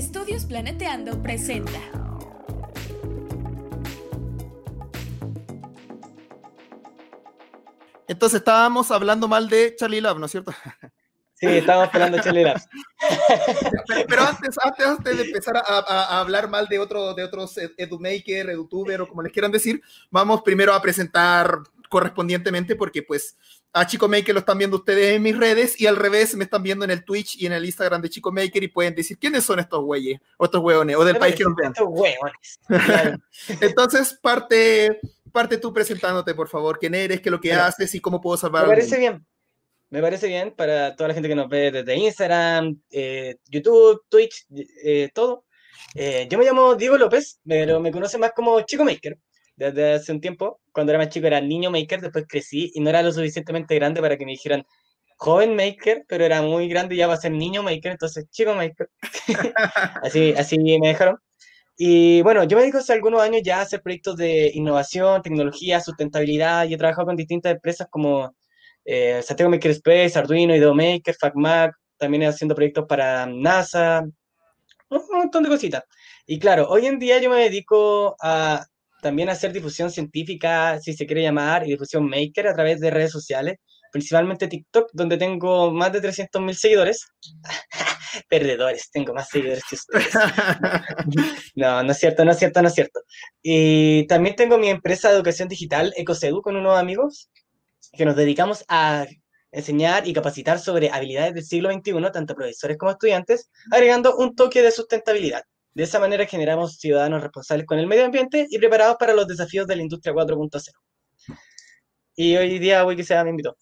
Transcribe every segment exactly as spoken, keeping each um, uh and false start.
Estudios Planeteando presenta. Entonces estábamos hablando mal de Charlie Love, ¿no es cierto? Sí, estábamos hablando de Charlie Love. Pero, pero antes, antes, antes de empezar a, a, a hablar mal de, otro, de otros edumaker, edutuber o como les quieran decir, vamos primero a presentar correspondientemente porque pues a Chico Maker lo están viendo ustedes en mis redes y al revés me están viendo en el Twitch y en el Instagram de Chico Maker y pueden decir quiénes son estos güeyes o estos hueones o del país que nos vean. Estos hueones. Claro. Entonces parte, parte tú presentándote, por favor, quién eres, qué es lo que Bueno, haces y cómo puedo salvar Me al parece mundo. bien. Me parece bien para toda la gente que nos ve desde Instagram, eh, YouTube, Twitch, eh, todo. Eh, yo me llamo Diego López, pero me conocen más como Chico Maker. Desde hace un tiempo, cuando era más chico era Niño Maker, después crecí y no era lo suficientemente grande para que me dijeran Joven Maker, pero era muy grande y ya va a ser Niño Maker, entonces Chico Maker. así, así me dejaron. Y bueno, yo me dedico hace algunos años ya a hacer proyectos de innovación, tecnología, sustentabilidad y he trabajado con distintas empresas como eh, Santiago Makerspace, Arduino, IdeoMaker, FacMac, también haciendo proyectos para NASA, un montón de cositas. Y claro, hoy en día yo me dedico a también a hacer difusión científica, si se quiere llamar, y difusión maker a través de redes sociales, principalmente TikTok, donde tengo más de trescientos mil seguidores. Perdedores, tengo más seguidores que ustedes. No, no es cierto, no es cierto, no es cierto. Y también tengo mi empresa de educación digital, Ecosedu, con unos amigos, que nos dedicamos a enseñar y capacitar sobre habilidades del siglo veintiuno, tanto a profesores como a estudiantes, agregando un toque de sustentabilidad. De esa manera generamos ciudadanos responsables con el medio ambiente y preparados para los desafíos de la industria cuatro punto cero. Y hoy día Wikisea me invitó.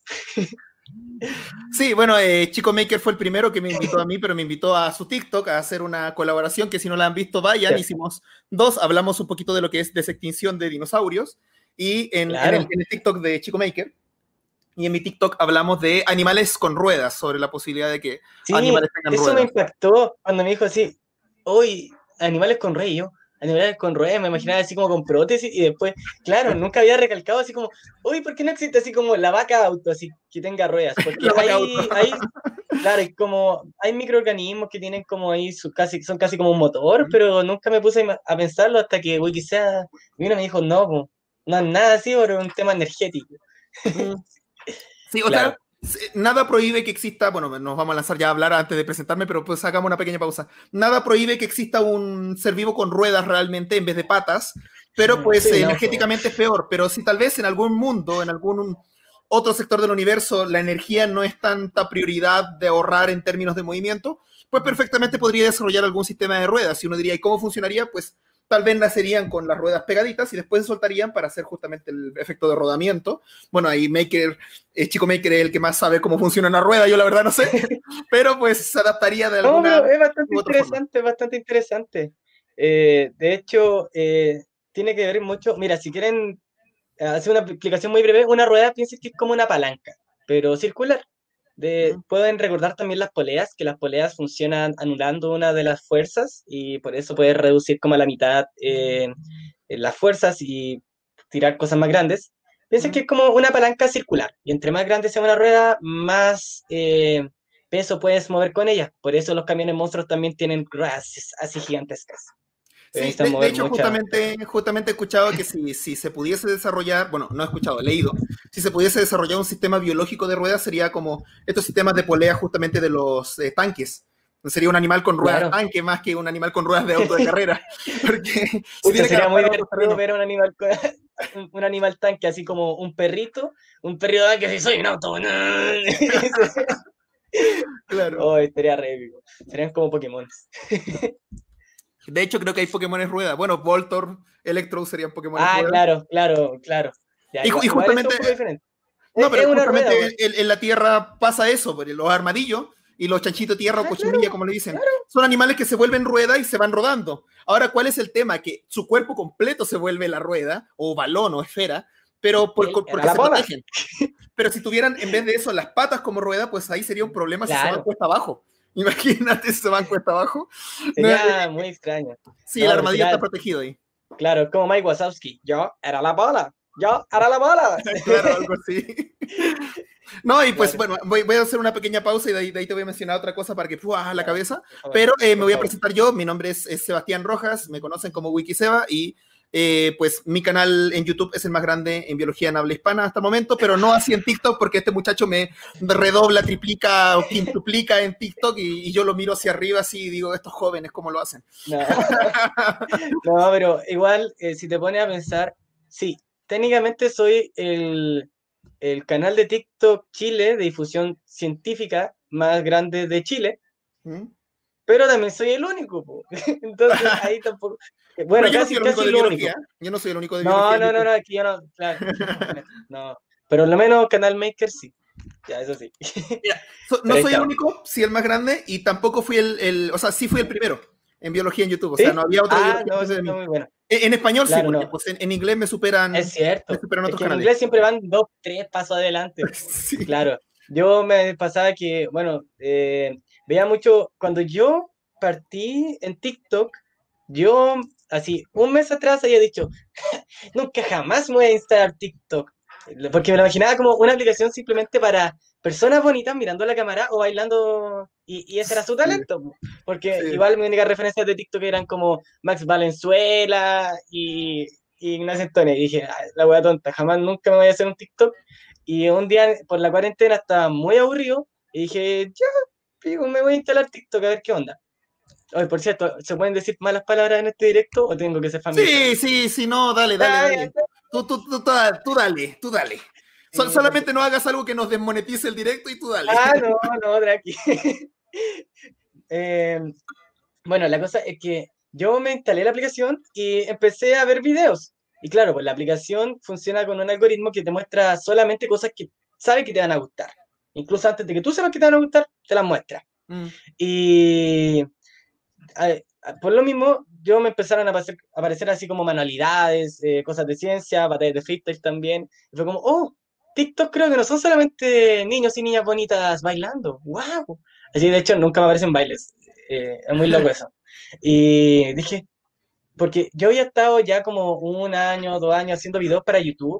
Sí, bueno, eh, Chico Maker fue el primero que me invitó a mí, pero me invitó a su TikTok a hacer una colaboración que si no la han visto, vayan, Sí. hicimos dos, hablamos un poquito de lo que es desextinción de dinosaurios y en, Claro. en, el, en el TikTok de Chico Maker y en mi TikTok hablamos de animales con ruedas, sobre la posibilidad de que Sí, animales tengan eso ruedas. me impactó cuando me dijo así, hoy animales con ruedas, y yo, animales con ruedas, me imaginaba así como con prótesis y después, claro, nunca había recalcado así como, uy, ¿por qué no existe así como la vaca auto, así que tenga ruedas? Porque La vaca hay, auto. hay, claro, hay como, hay microorganismos que tienen como ahí, su, casi, son casi como un motor, pero nunca me puse a, a pensarlo hasta que Wikisea vino y me dijo, no, po, no es nada así, pero es un tema energético. Sí, o Claro. sea, nada prohíbe que exista, bueno, nos vamos a lanzar ya a hablar antes de presentarme, pero pues hagamos una pequeña pausa. Nada prohíbe que exista un ser vivo con ruedas realmente en vez de patas, pero pues Sí, eh, no, energéticamente es peor. Pero si tal vez en algún mundo, en algún otro sector del universo, la energía no es tanta prioridad de ahorrar en términos de movimiento, pues perfectamente podría desarrollar algún sistema de ruedas. Y uno diría, ¿y cómo funcionaría? Pues tal vez nacerían con las ruedas pegaditas y después se soltarían para hacer justamente el efecto de rodamiento. Bueno, ahí Maker, eh, Chico Maker es el que más sabe cómo funciona una rueda, yo la verdad no sé, pero pues se adaptaría de alguna No, pero es bastante u otra forma. interesante, es bastante interesante. Eh, de hecho, eh, tiene que ver mucho. Mira, si quieren eh, hacer una explicación muy breve, una rueda piensen que es como una palanca, pero circular. De, Ujú. pueden recordar también las poleas, que las poleas funcionan anulando una de las fuerzas y por eso puedes reducir como a la mitad eh, las fuerzas y tirar cosas más grandes. Piensen Ujú. que es como una palanca circular y entre más grande sea una rueda, más eh, peso puedes mover con ella. Por eso los camiones monstruos también tienen ruedas así gigantescas. Pero Sí, necesitan de, de mover hecho, mucha. justamente, justamente he escuchado que si, si se pudiese desarrollar, bueno, no he escuchado, he leído, si se pudiese desarrollar un sistema biológico de ruedas sería como estos sistemas de polea justamente de los eh, tanques. Sería un animal con ruedas Claro. tanque más que un animal con ruedas de auto de carrera. Porque se Pucha, tiene que sería muy adaptar a otros divertido terrenos. ver a un animal, co- un, un animal tanque, así como un perrito, un perrito tanque, así soy un auto. Claro. Oh, estaría re épico. Serían como Pokémon. De hecho, creo que hay Pokémones ruedas. Bueno, Voltorb, Electro serían Pokémones Ah, ruedas. claro, claro, claro. Ya, Y, ju- igual, y igual eso es justamente, un poco diferente. no, Es, pero es una rueda, justamente pues. en, en la Tierra pasa eso, porque los armadillos y los chanchitos tierra o Ah, cochinilla, claro, como le dicen, claro. son animales que se vuelven rueda y se van rodando. Ahora, ¿cuál es el tema? Que su cuerpo completo se vuelve la rueda, o balón, o esfera, pero por, Él era porque la se bola. protegen. Pero si tuvieran, en vez de eso, las patas como rueda, pues ahí sería un problema si se van Claro, cuesta abajo. Imagínate si se van cuesta abajo. No, eh, sería muy extraño. sí, el No, pero armadillo está sería, protegido ahí. claro, como Mike Wazowski. Yo era la bola. Yo era la bola. Claro, algo así. No, y pues Claro. bueno, voy, voy a hacer una pequeña pausa y de ahí, de ahí te voy a mencionar otra cosa para que ¡fua! La Claro, cabeza. por favor, Pero eh, me por voy a favor. presentar yo. Mi nombre es, es Sebastián Rojas, me conocen como Wikiseba y eh, pues mi canal en YouTube es el más grande en biología en habla hispana hasta el momento, pero no así en TikTok porque este muchacho me redobla, triplica o quintuplica en TikTok y, y yo lo miro hacia arriba así y digo, estos jóvenes, ¿cómo lo hacen? No, no, pero igual, eh, si te pones a pensar, sí, técnicamente soy el, el canal de TikTok Chile de difusión científica más grande de Chile, ¿Mm? pero también soy el único, po. Entonces ahí tampoco, eh, Pero bueno, yo no soy casi, el único casi de lo biología. único. Yo no soy el único de biología No, en no, no, YouTube. no, aquí yo no, claro, no, pero lo menos Canal Maker sí, ya, eso sí. Mira, so- no Pero ahí soy el estamos. único, sí el más grande, y tampoco fui el, el- o sea, sí fui el primero en biología en YouTube, o sea, ¿Sí? no había otro de Ah, biología no, antes eso de está mí. muy bueno. En, en español sí, Claro, porque no, pues en, en inglés me es superan, me cierto. superan Es otros que en canales. inglés siempre van dos, tres pasos adelante, po. Sí. Claro. Yo me pasaba que, bueno, eh, veía mucho, cuando yo partí en TikTok, yo, así, un mes atrás había dicho, nunca jamás me voy a instalar TikTok, porque me lo imaginaba como una aplicación simplemente para personas bonitas mirando la cámara o bailando, y, y ese era su Sí, talento, po. Porque sí. igual mis únicas referencias de TikTok eran como Max Valenzuela y, y Ignacio Antonio, y dije, "Ay, la wea tonta, jamás nunca me voy a hacer un TikTok", y un día por la cuarentena estaba muy aburrido, y dije, ya, digo, me voy a instalar TikTok a ver qué onda. Oye, por cierto, ¿se pueden decir malas palabras en este directo o tengo que ser familiar? Sí, sí, sí, no, dale, dale, Ah, ya, dale. Tú, tú, tú, tú, tú dale, tú dale. Sol- sí, solamente perfecto. no hagas algo que nos desmonetice el directo y tú dale. Ah, no, no, tranqui. Eh, bueno, la cosa es que yo me instalé la aplicación y empecé a ver videos. Y claro, pues la aplicación funciona con un algoritmo que te muestra solamente cosas que sabe que te van a gustar. Incluso antes de que tú sepas que te van a gustar, te las muestra. Mm. Y a- a- por lo mismo, yo me empezaron a aparecer, a aparecer así como manualidades, eh, cosas de ciencia, batallas de freestyle también. Y fue como, oh, TikTok creo que no son solamente niños y niñas bonitas bailando. ¡Wow! Así, de hecho, nunca me aparecen bailes. Eh, es muy loco eso. Y dije, porque yo había estado ya como un año, dos años haciendo videos para YouTube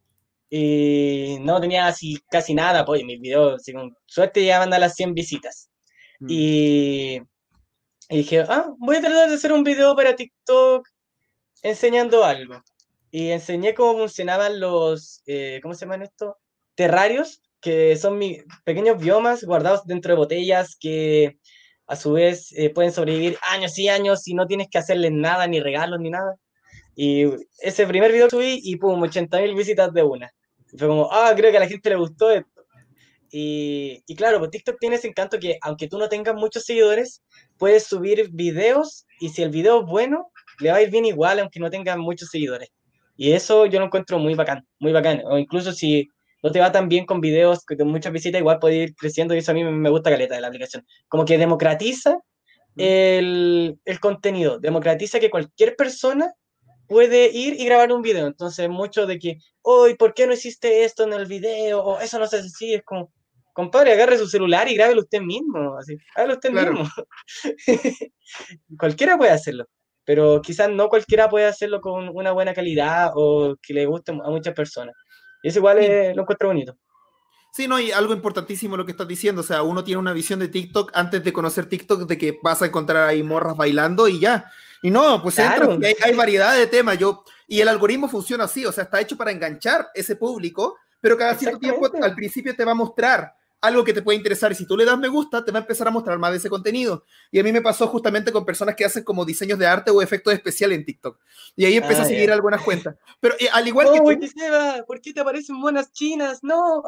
y no tenía así casi nada, pues mis videos, así con suerte ya van a las cien visitas. Mm. Y, y dije, ah, voy a tratar de hacer un video para TikTok enseñando algo. Y enseñé cómo funcionaban los, eh, ¿cómo se llaman esto? Terrarios, que son mi- pequeños biomas guardados dentro de botellas que a su vez eh, pueden sobrevivir años y años y no tienes que hacerles nada, ni regalos, ni nada. Y ese primer video que subí y pum, ochenta mil visitas de una. Y fue como, ah, creo que a la gente le gustó esto. Y, y claro, pues TikTok tiene ese encanto que aunque tú no tengas muchos seguidores, puedes subir videos y si el video es bueno, le va a ir bien igual aunque no tengas muchos seguidores. Y eso yo lo encuentro muy bacán, muy bacán. O incluso si no te va tan bien con videos con muchas visitas, igual puede ir creciendo y eso a mí me me gusta caleta de la aplicación. Como que democratiza Mm. el, el contenido, democratiza que cualquier persona puede ir y grabar un video. Entonces, mucho de que, hoy, ¿por qué no hiciste esto en el video? O eso no se hace así, es como, compadre, agarre su celular y grábelo usted mismo, así, hágalo usted Claro. mismo. Cualquiera puede hacerlo, pero quizás no cualquiera puede hacerlo con una buena calidad o que le guste a muchas personas. Y eso igual Sí. es, lo encuentro bonito. Sí, no, y algo importantísimo lo que estás diciendo, o sea, uno tiene una visión de TikTok antes de conocer TikTok de que vas a encontrar ahí morras bailando y ya. Y no, pues entras Claro, y hay, hay variedad de temas, yo, y el algoritmo funciona así, o sea, está hecho para enganchar ese público, pero cada cierto tiempo exactamente. al principio te va a mostrar algo que te puede interesar y si tú le das me gusta, te va a empezar a mostrar más de ese contenido. Y a mí me pasó justamente con personas que hacen como diseños de arte o efectos especiales en TikTok. Y ahí empecé Ah, a seguir ya. algunas cuentas. Pero eh, al igual No, que tú, Wikiseba, ¿por qué te aparecen monas chinas? No.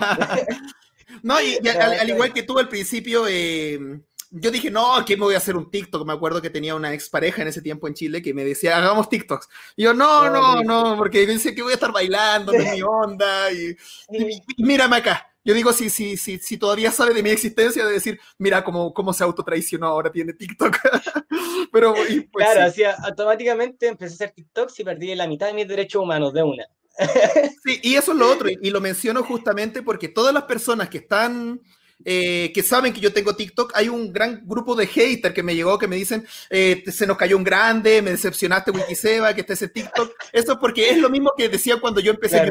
no, y, y al, No, al está igual bien. que tú al principio, eh, yo dije, no, ¿qué me voy a hacer un TikTok? Me acuerdo que tenía una expareja en ese tiempo en Chile que me decía, hagamos TikToks. Y yo, no, No, no, brígido. no, porque me dice que voy a estar bailando, no es mi onda. Y, y, Sí. y mírame acá. Yo digo, si, si, si, si todavía sabe de mi existencia, de decir, mira cómo, cómo se autotraicionó, ahora tiene TikTok. Pero, y pues Claro, sí. así automáticamente empecé a hacer TikToks y perdí la mitad de mis derechos humanos de una. Sí, y eso es lo otro, y, y lo menciono justamente porque todas las personas que están, eh, que saben que yo tengo TikTok, hay un gran grupo de haters que me llegó, que me dicen, eh, se nos cayó un grande, me decepcionaste Wikiseba, que está ese TikTok. Eso es porque es lo mismo que decía cuando yo empecé Claro, YouTube.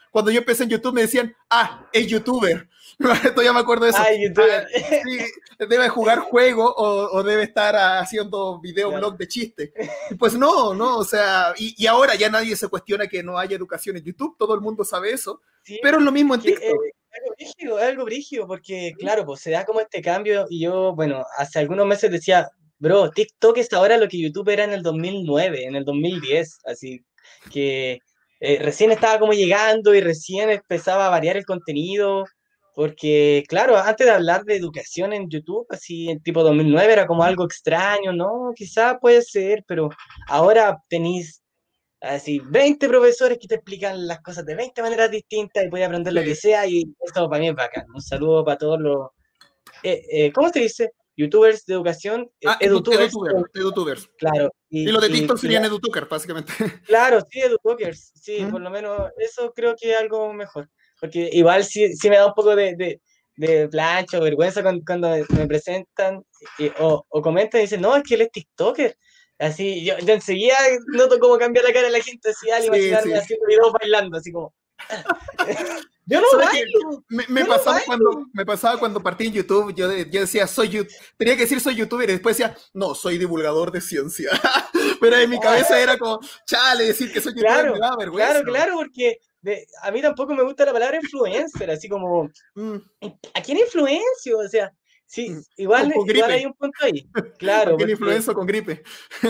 cuando yo empecé en YouTube me decían, ah, es youtuber. Todavía me acuerdo de eso. Ah, youtuber. Ah, sí, debe jugar juego o, o debe estar ah, haciendo videoblog Claro. de chistes. Y pues no, no, o sea, y, y ahora ya nadie se cuestiona que no haya educación en YouTube, todo el mundo sabe eso, Sí, pero es lo mismo en que, eh, TikTok. algo brígido, algo brígido, porque claro, pues se da como este cambio y yo, bueno, hace algunos meses decía, bro, TikTok es ahora lo que YouTube era en el dos mil nueve, en el dos mil diez, así que eh, recién estaba como llegando y recién empezaba a variar el contenido, porque claro, antes de hablar de educación en YouTube, así en tipo dos mil nueve era como algo extraño, ¿no? Quizá puede ser, pero ahora tenéis así veinte profesores que te explican las cosas de veinte maneras distintas y puedes aprender lo que Sí. sea y eso para mí es bacán. Un saludo para todos los... eh, eh, ¿cómo se dice? YouTubers de educación, eh, Ah, edu- edutubers, edutubers, edutubers. claro. Y Y, los de y- TikTok y serían edutokers, básicamente. claro, sí, edutokers, sí, ¿Mm? por lo menos eso creo que es algo mejor. Porque igual sí, sí me da un poco de, de, de plancha o vergüenza cuando, cuando me, me presentan y- o, o comentan y dicen, no, es que él es TikToker. Así, yo, yo enseguida noto cómo cambia la cara de la gente así al Sí, imaginarme sí. haciendo videos bailando, así como... Yo no ¿Sabes qué? bailo, Me, me yo no pasaba bailo. cuando, me pasaba cuando partí en YouTube, yo, de- yo decía, soy you- tenía que decir soy youtuber y después decía, no, soy divulgador de ciencia. Pero en mi cabeza era como, chale, decir que soy youtuber Claro, me da vergüenza. claro, claro, porque de- a mí tampoco me gusta la palabra influencer, así como, Mm, ¿a quién influencio? O sea, sí, mm. igual, Con, con igual hay gripe. un punto ahí, ¿A claro, quién porque, influenzo con gripe?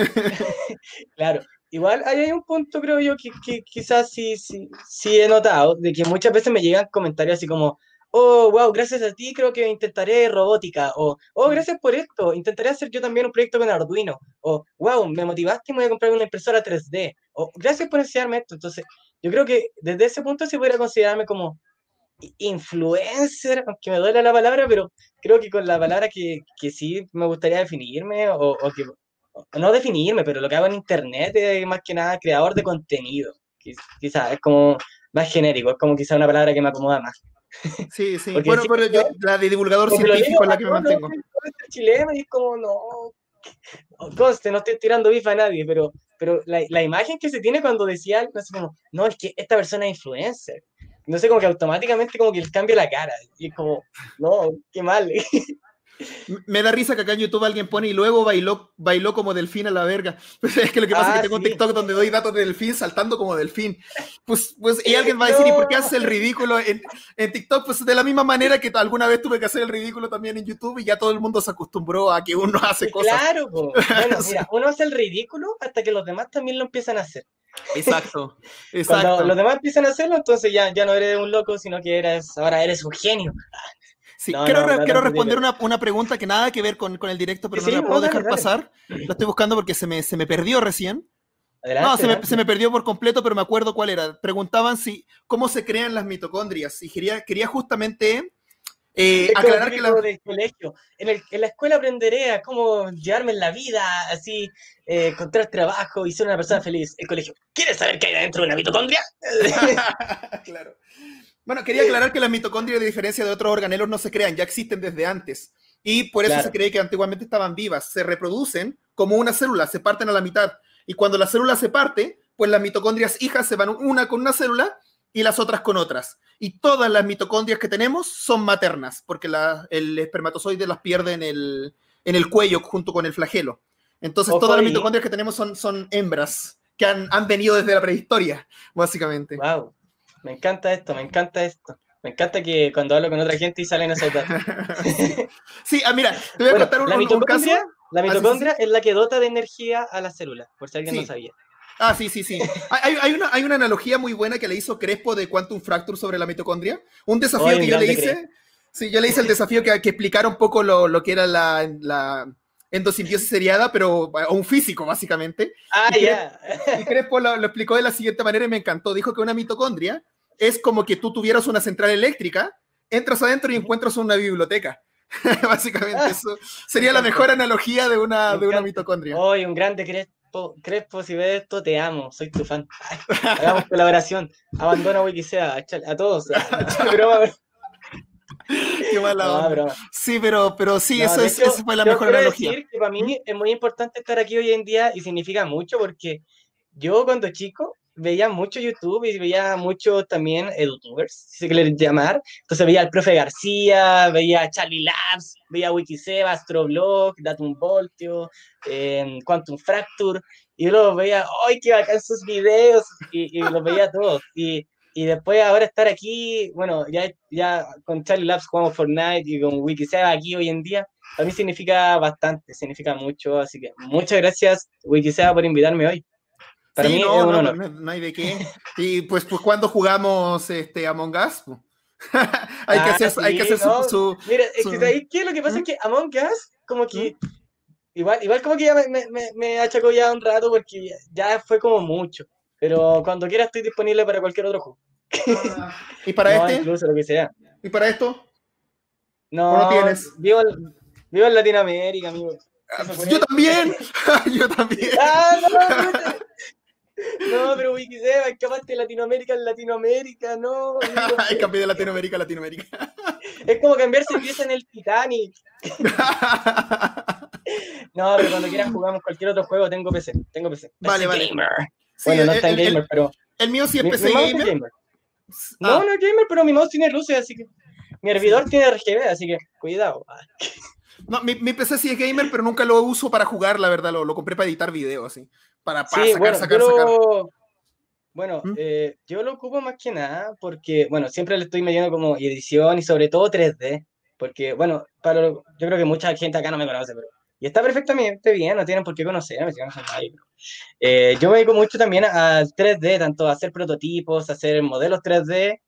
claro, igual ahí hay un punto, creo yo, que, que quizás sí, sí, sí he notado, de que muchas veces me llegan comentarios así como, oh, wow, gracias a ti creo que intentaré robótica, o, oh, Mm. gracias por esto, intentaré hacer yo también un proyecto con Arduino, o, wow, me motivaste y me voy a comprar una impresora tres D, o, gracias por enseñarme esto. Entonces, yo creo que desde ese punto se podría considerarme como influencer, aunque me duele la palabra, pero creo que con la palabra que, que sí me gustaría definirme, o, o que, o no definirme, pero lo que hago en internet es más que nada creador de contenido. Quizás es como más genérico, es como quizá una palabra que me acomoda más. Sí, sí. Porque Bueno, sí, pero yo, la de divulgador porque lo digo, científico es ah, la que me no, no, mantengo. soy influencer chileno y es como, no, conste, no estoy tirando bifa a nadie, pero, pero la, la imagen que se tiene cuando decía algo así como, no, es que esta persona es influencer. No sé, como que automáticamente como que les cambia la cara. Y es como, no, qué mal. M- Me da risa que acá en YouTube alguien pone y luego bailó, bailó como delfín a la verga. Pues es que lo que pasa es Ah, que tengo un sí. TikTok donde doy datos de delfín saltando como delfín. Pues, pues, y alguien va a No. decir, ¿y por qué haces el ridículo en, en TikTok? Pues de la misma manera que alguna vez tuve que hacer el ridículo también en YouTube y ya todo el mundo se acostumbró a que uno hace cosas. Claro, po. Bueno, Sí. mira, uno hace el ridículo hasta que los demás también lo empiezan a hacer. Exacto, Cuando exacto. los demás empiezan a hacerlo, entonces ya, ya no eres un loco, sino que eres, ahora eres un genio. Sí, No, quiero, no, re- no quiero tanto tiene. responder una, una pregunta que nada que ver con, con el directo, pero Sí, no sí, la no, puedo dale, dejar dale. pasar. La estoy buscando porque se me, se me perdió recién. No, Adelante, se me, adelante. se me perdió por completo, pero me acuerdo cuál era. Preguntaban si cómo se crean las mitocondrias y quería, quería justamente eh, Es como aclarar que típico la... del colegio. En, el, en la escuela aprenderé a cómo llevarme en la vida, así, eh, encontrar trabajo y ser una persona feliz. El colegio, ¿quieres saber qué hay dentro de una mitocondria? Claro. Bueno, quería aclarar que las mitocondrias, de diferencia de otros organelos, no se crean, ya existen desde antes. Y por eso se Claro. cree que antiguamente estaban vivas. Se reproducen como una célula, se parten a la mitad. Y cuando la célula se parte, pues las mitocondrias hijas se van una con una célula y las otras con otras. Y todas las mitocondrias que tenemos son maternas, porque la, el espermatozoide las pierde en el, en el cuello junto con el flagelo. Entonces Ojo todas las ahí. mitocondrias que tenemos son, son hembras, que han, han venido desde la prehistoria, básicamente. Wow. Me encanta esto, me encanta esto. Me encanta que cuando hablo con otra gente y salen esos datos. Sí, sí, ah, mira, te voy a Bueno, contar un, la un- un caso. mitocondria, la Ah, sí, sí, mitocondria sí. es la que dota de energía a las células, por si alguien Sí. no sabía. Ah, sí, sí, sí. Hay, hay una, hay una analogía muy buena que le hizo Crespo de Quantum Fracture sobre la mitocondria. Un desafío Oye, que un yo le grande hice. Sí, yo le hice el desafío que, que explicara un poco lo, lo que era la, la endosimbiosis seriada, pero a un físico, básicamente. Ah, Y ya. Y Crespo lo, lo explicó de la siguiente manera y me encantó. Dijo que una mitocondria es como que tú tuvieras una central eléctrica, entras adentro y encuentras una biblioteca. Básicamente, Ah, eso sería la me mejor analogía de una, Me de una encanta. mitocondria. Oye, un grande Crespo, Crespo, si ves esto, te amo, soy tu fan. Ay, hagamos colaboración. Abandona Wikisea, a, a todos. No, broma, broma. Qué mala No, onda. broma. Sí, pero, pero sí, No, eso de es, hecho, esa fue la yo mejor quiero analogía. decir que para mí es muy importante estar aquí hoy en día y significa mucho porque yo cuando chico veía mucho YouTube y veía mucho también edutubers, si se quiere llamar. Entonces veía al profe García, veía a Charlie Labs, veía a Wikiseba, Astroblog, Datum Voltio, eh, Quantum Fracture, y yo los veía, ¡ay, qué bacán sus videos! Y, y los veía todos. Y, y después ahora estar aquí, bueno, ya, ya con Charlie Labs jugamos Fortnite y con Wikiseba aquí hoy en día, para mí significa bastante, significa mucho, así que muchas gracias, Wikiseba, por invitarme hoy. Para sí, mí no, es un no, honor. no, no hay de qué. Y pues, pues cuando jugamos este, Among Us, hay, ah, que hacer, sí, hay que hacer no. su, su... Mira, es su... que de ahí, ¿qué es lo que pasa? ¿Mm? Es que Among Us, como que, ¿Mm? igual, igual como que ya me, me, me achacó ya un rato porque ya fue como mucho. Pero cuando quiera estoy disponible para cualquier otro juego. Ah, ¿y para no, este? incluso lo que sea. ¿Y para esto? No, ¿O no tienes? vivo, vivo en Latinoamérica, amigo. Ah, Eso pues fue. yo también, yo también. ¡Ah, no! puta. No, pero Wikiseba, escapaste de Latinoamérica en Latinoamérica, no. Amigo, Ay, cambié de Latinoamérica a Latinoamérica. es como cambiarse pieza en el Titanic. No, pero cuando quieras jugamos cualquier otro juego, tengo P C. Tengo P C. Vale, P C vale. gamer. Sí, bueno, no el, está en el, gamer, el, pero. el mío sí es Mi, P C mi mouse gamer. es gamer. No, Ah. no es gamer, pero mi mouse tiene luces, así que. Mi hervidor Sí. tiene R G B, así que cuidado. No, mi, mi P C sí es gamer, pero nunca lo uso para jugar, la verdad. Lo, lo compré para editar videos, así. Para, para Sí, sacar, bueno, sacar, yo sacar. lo. Bueno, ¿Mm? eh, yo lo ocupo más que nada porque, bueno, siempre le estoy metiendo como edición y sobre todo tres D. Porque, bueno, para lo- yo creo que mucha gente acá no me conoce, pero. Y está perfectamente bien, no tienen por qué conocerme, si no son nadie, pero, eh, yo me dedico mucho también al tres D, tanto a hacer prototipos, a hacer modelos tres D.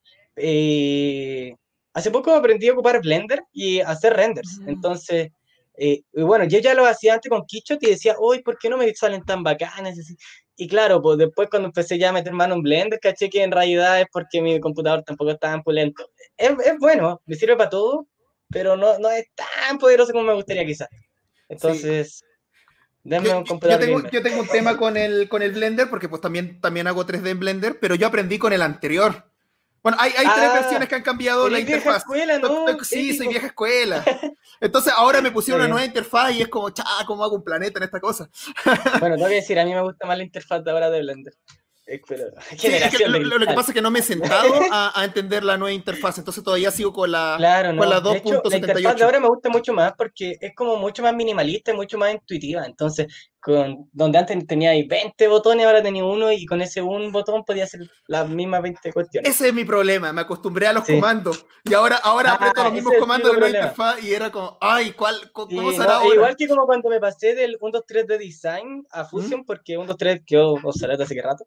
eh, Hace poco aprendí a ocupar Blender y a hacer renders. Entonces, eh, y bueno, yo ya lo hacía antes con Keyshot y decía, uy, ¿por qué no me salen tan bacanes? Así. Y claro, pues después cuando empecé ya a meter mano en Blender, caché que en realidad es porque mi computador tampoco es tan pulento. Es, es bueno, me sirve para todo, pero no, no es tan poderoso como me gustaría quizás. Sí. Entonces, Yo, denme un yo- yo computador tengo, gamer. yo tengo un tema con el, con el Blender, porque pues también, también hago tres D en Blender, pero yo aprendí con el anterior. Bueno, hay, hay tres Ah, versiones que han cambiado la eres vieja interfaz. escuela, To- ¿no? to- Sí, soy Épico. vieja escuela. Entonces ahora me Está pusieron una bien. nueva interfaz y es como, cha, ¿cómo hago un planeta en esta cosa? Bueno, tengo que decir, a mí me gusta más la interfaz de ahora de Blender. Eh, Pero, Sí, es que generación lo, de lo- lo que cristal. pasa es que no me he sentado a, a entender la nueva interfaz, entonces todavía sigo con la, Claro, con la no. De hecho, la interfaz de dos punto setenta y ocho. ahora me gusta mucho más porque es como mucho más minimalista y mucho más intuitiva. Entonces, con, donde antes tenía ahí veinte botones, ahora tenía uno y con ese un botón podía hacer las mismas veinte cuestiones. Ese es mi problema, me acostumbré a los Sí. comandos y ahora, ahora aprieto Ah, los ese mismos es el comandos típico de la nueva problema. interfaz y era como, ay, ¿cuál, co- ¿cómo Sí, será no, e ahora? igual que como cuando me pasé del uno dos tres de Design a ¿Mm? Fusion, porque uno dos tres quedó obsoleto hace que rato.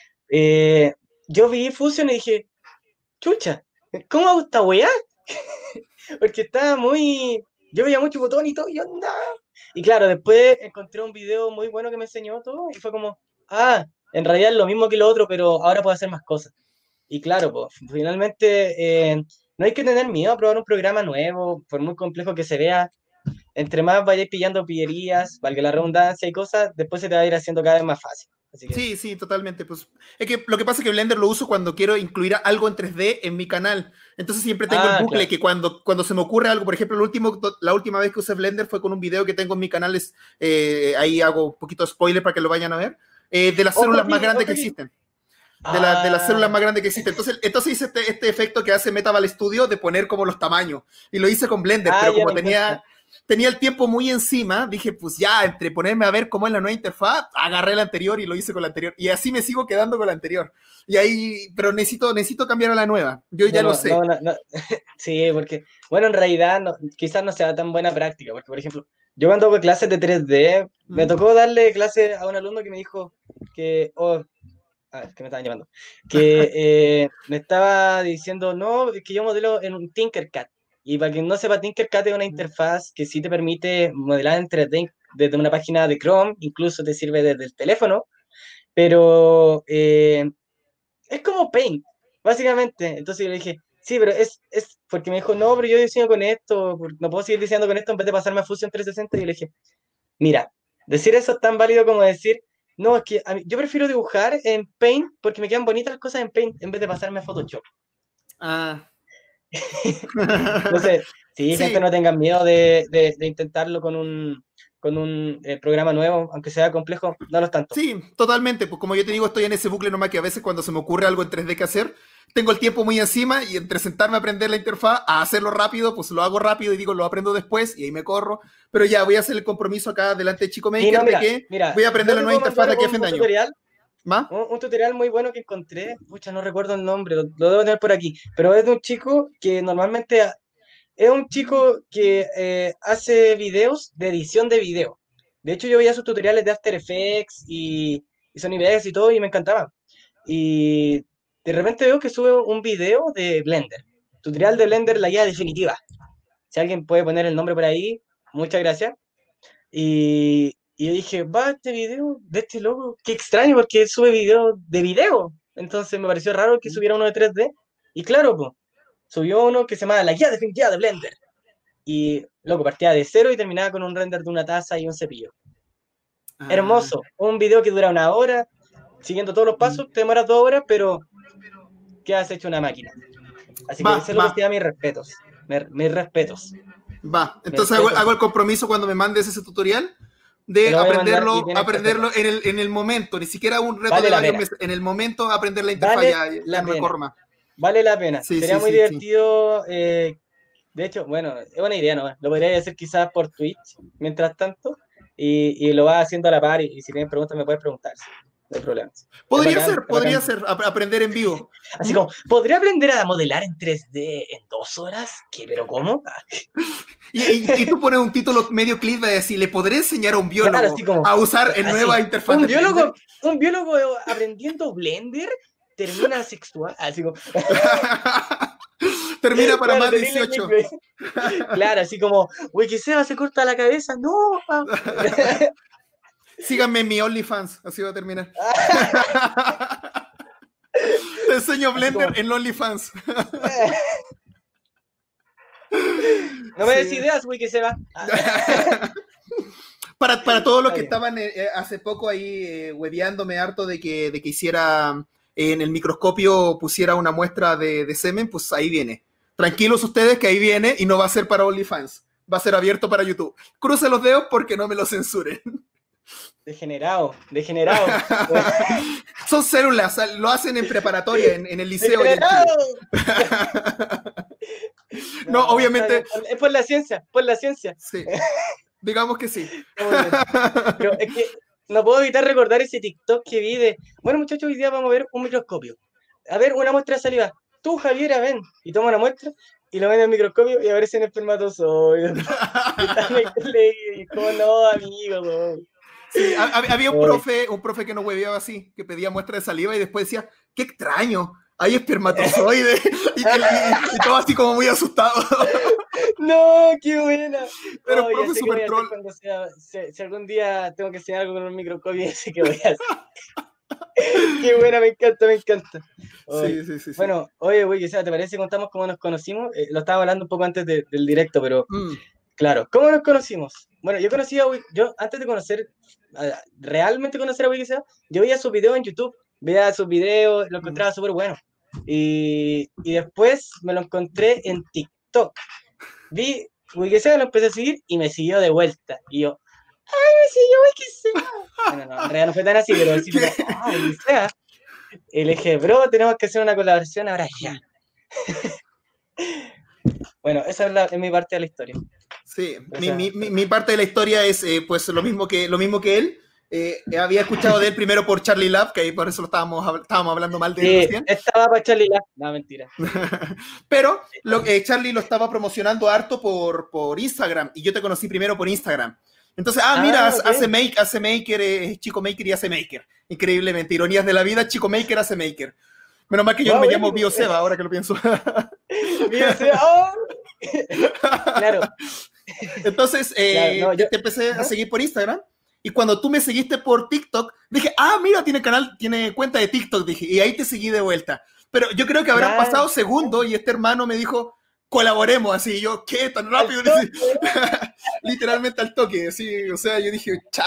Eh, yo vi Fusion y dije, chucha, ¿cómo hago esta weá? Porque estaba muy. Yo veía mucho botón y todo, y onda. Y claro, después encontré un video muy bueno que me enseñó todo, y fue como, ah, en realidad es lo mismo que lo otro, pero ahora puedo hacer más cosas. Y claro, pues, finalmente eh, no hay que tener miedo a probar un programa nuevo, por muy complejo que se vea. Entre más vayáis pillando pillerías, valga la redundancia y cosas, después se te va a ir haciendo cada vez más fácil. Así que, Sí, sí, totalmente. Pues es que lo que pasa es que Blender lo uso cuando quiero incluir algo en tres D en mi canal. Entonces siempre tengo el ah, bucle claro. que cuando, cuando se me ocurre algo, por ejemplo, el último, la última vez que usé Blender fue con un video que tengo en mi canal, es, eh, ahí hago un poquito de spoiler para que lo vayan a ver, eh, de las Ojo células más aquí, grandes ojo que aquí. existen. De, la, de las células Ah, más grandes que existen. Entonces, entonces hice este, este efecto que hace Metaval Studio de poner como los tamaños. Y lo hice con Blender, ah, pero ya como me di cuenta. tenía, tenía el tiempo muy encima, dije, pues ya, entre ponerme a ver cómo es la nueva interfaz, agarré la anterior y lo hice con la anterior. Y así me sigo quedando con la anterior. Y ahí, pero necesito, necesito cambiar a la nueva. Yo ya lo Bueno, sé. no, no, no. Sí, porque, bueno, en realidad no, quizás no sea tan buena práctica, porque, por ejemplo, yo cuando hago clases de tres D, me ¿Mm? tocó darle clase a un alumno que me dijo que, oh, a ver, que me estaban llamando, que eh, me estaba diciendo, no, es que yo modelo en un Tinkercad. Y para quien no sepa, Tinkercad es una interfaz que sí te permite modelar en tres D desde una página de Chrome, incluso te sirve desde el teléfono, pero eh, es como Paint, básicamente. Entonces yo le dije, sí, pero es, es porque me dijo, no, pero yo diseño con esto, por- no puedo seguir diseñando con esto en vez de pasarme a Fusion trescientos sesenta. Y yo le dije, mira, decir eso es tan válido como decir, no, es que a mí- yo prefiero dibujar en Paint porque me quedan bonitas las cosas en Paint en vez de pasarme a Photoshop. Ah. Entonces, sí, gente, Sí, no tengan miedo de, de- de intentarlo con un, con un eh, programa nuevo, aunque sea complejo, no lo es tanto. Sí, totalmente. Pues como yo te digo, estoy en ese bucle nomás que a veces cuando se me ocurre algo en tres D que hacer, tengo el tiempo muy encima y entre sentarme a aprender la interfaz a hacerlo rápido, pues lo hago rápido y digo, lo aprendo después y ahí me corro. Pero ya voy a hacer el compromiso acá delante de Chico Maker Sí, no, mira, de que mira, voy a aprender yo la te nueva puedo interfaz de mandar aquí a un, fin de un año. tutorial, ¿Más? un, un tutorial muy bueno que encontré, pucha, no recuerdo el nombre, lo, lo debo tener por aquí, pero es de un chico que normalmente es un chico que eh, hace videos de edición de video. De hecho, yo veía sus tutoriales de After Effects y, y Sony Vegas y todo y me encantaba. Y de repente veo que sube un video de Blender. Tutorial de Blender, la guía definitiva. Si alguien puede poner el nombre por ahí, muchas gracias. Y, y yo dije, va, este video de este loco, qué extraño porque él sube videos de video. Entonces me pareció raro que subiera uno de tres D. Y claro, pues, subió uno que se llama La guía definitiva de Blender. Y, loco, partía de cero y terminaba con un render de una taza y un cepillo. Ah, Hermoso. Un video que dura una hora, siguiendo todos los pasos, te demoras dos horas, pero quedas hecho una máquina. Así que va, ese es lo que va, se llama mis respetos. Mis, mis respetos. va. Mis Entonces hago, respetos. hago el compromiso cuando me mandes ese tutorial Te de lo voy a mandar y aprenderlo, tienes que aprenderlo hacerlo. en el, en el momento, ni siquiera un reto Vale de la varios pena. meses, en el momento aprender la interfaz Vale ya, ya la no me pena. corro más. Vale la pena. Sí, Sería sí, muy sí, sí. divertido. eh, de hecho, bueno, es buena idea, ¿no? Lo podría hacer quizás por Twitch, mientras tanto, y, y lo vas haciendo a la par, y, y si tienes preguntas me puedes preguntar, sí, no hay problema. Es Podría bacán, ser, es podría bacán. ser, ap- aprender en vivo. Así ¿Mm? como, ¿podría aprender a modelar en tres D en dos horas? ¿Qué? ¿Pero cómo? Ah, Y, y- y tú pones un título medio clip de decir, ¿le podré enseñar a un claro, biólogo así como, a usar el así, nueva interfaz un de Blender? biólogo, un biólogo aprendiendo Blender termina sexual, así como, Termina para claro, más terrible dieciocho. clickbait. Claro, así como, Wikiseba se corta la cabeza, no. ah. Síganme en mi OnlyFans, así va a terminar. Te enseño Así Blender como, en OnlyFans. no me des Sí. ideas, Wikiseba. Ah, Para, para todos los está que bien. estaban eh, eh, hace poco ahí eh, hueveándome harto de que, de que hiciera eh, en el microscopio pusiera una muestra de, de semen, pues ahí viene. Tranquilos ustedes que ahí viene y no va a ser para OnlyFans. Va a ser abierto para YouTube. Cruce los dedos porque no me lo censuren. Degenerado, degenerado. Son células, lo hacen en preparatoria, en, en el liceo. y en ¡Degenerado! Chile. No, está obviamente, bien, es por la ciencia, por la ciencia. sí. Digamos que sí. Está muy bien. Pero es que no puedo evitar recordar ese TikTok que vi de, bueno muchachos, hoy día vamos a ver un microscopio. A ver, una muestra de saliva. Tú, Javiera, ven. Y toma una muestra y lo ven en el microscopio y aparecen espermatozoides. Y están en el colegio y como, no, amigo, no. Sí, ha- ha- había un Ay. profe, un profe que nos hueveaba así, que pedía muestra de saliva y después decía, qué extraño, hay espermatozoides. y, y- y- y todo así como muy asustado. No, qué buena. Pero Oh, el ya profe sé qué super voy a hacer troll. cuando sea, si, si algún día tengo que enseñar algo con un microscopio, ya sé qué voy a hacer. Qué buena, me encanta, me encanta. Ay. Sí, sí, sí. sí. Bueno, oye, güey, o sea, ¿te parece que contamos cómo nos conocimos? Eh, lo estaba hablando un poco antes de- del directo, pero Mm, claro, ¿cómo nos conocimos? Bueno, yo conocí a Wiki, yo antes de conocer, a- realmente conocer a Wikiseba, yo veía sus videos en YouTube, veía sus videos, lo encontraba súper bueno. Y, y después me lo encontré en TikTok. Vi Wikiseba, lo empecé a seguir y me siguió de vuelta. Y yo, ¡ay, me siguió Wikiseba! Bueno, no, en realidad no fue tan así, pero así como, ¡ah, Wikiseba! Y le dije, bro, tenemos que hacer una colaboración ahora ya. Bueno, esa es, la, es mi parte de la historia. sí, O mi, sea, mi- mi- mi parte de la historia es eh, pues lo mismo que, lo mismo que él. Eh, había escuchado de él primero por Charlie Love, que ahí por eso lo estábamos, hab- estábamos hablando mal de él Sí, recién. estaba para Charlie La... No, mentira. Pero lo, eh, Charlie lo estaba promocionando harto por, por Instagram y yo te conocí primero por Instagram. Entonces, ah, Ah, mira, hace- ok. hace, make, hace Maker, es Chico Maker y hace Maker. Increíblemente, ironías de la vida, Chico Maker hace Maker. Menos mal que yo Wow, no me llamo épico. Bioseba, ahora que lo pienso. Mira, o sea, ¡oh! Claro, Entonces, eh, Claro, no, yo- te empecé a Ajá. seguir por Instagram. Y cuando tú me seguiste por TikTok, dije, ah, mira, tiene canal, tiene cuenta de TikTok, dije, y ahí te seguí de vuelta. Pero yo creo que habrán Claro. pasado segundos y este hermano me dijo, colaboremos, así, y yo, ¿qué? ¿Tan rápido? Al toque. Literalmente al toque, así, o sea, yo dije, cha,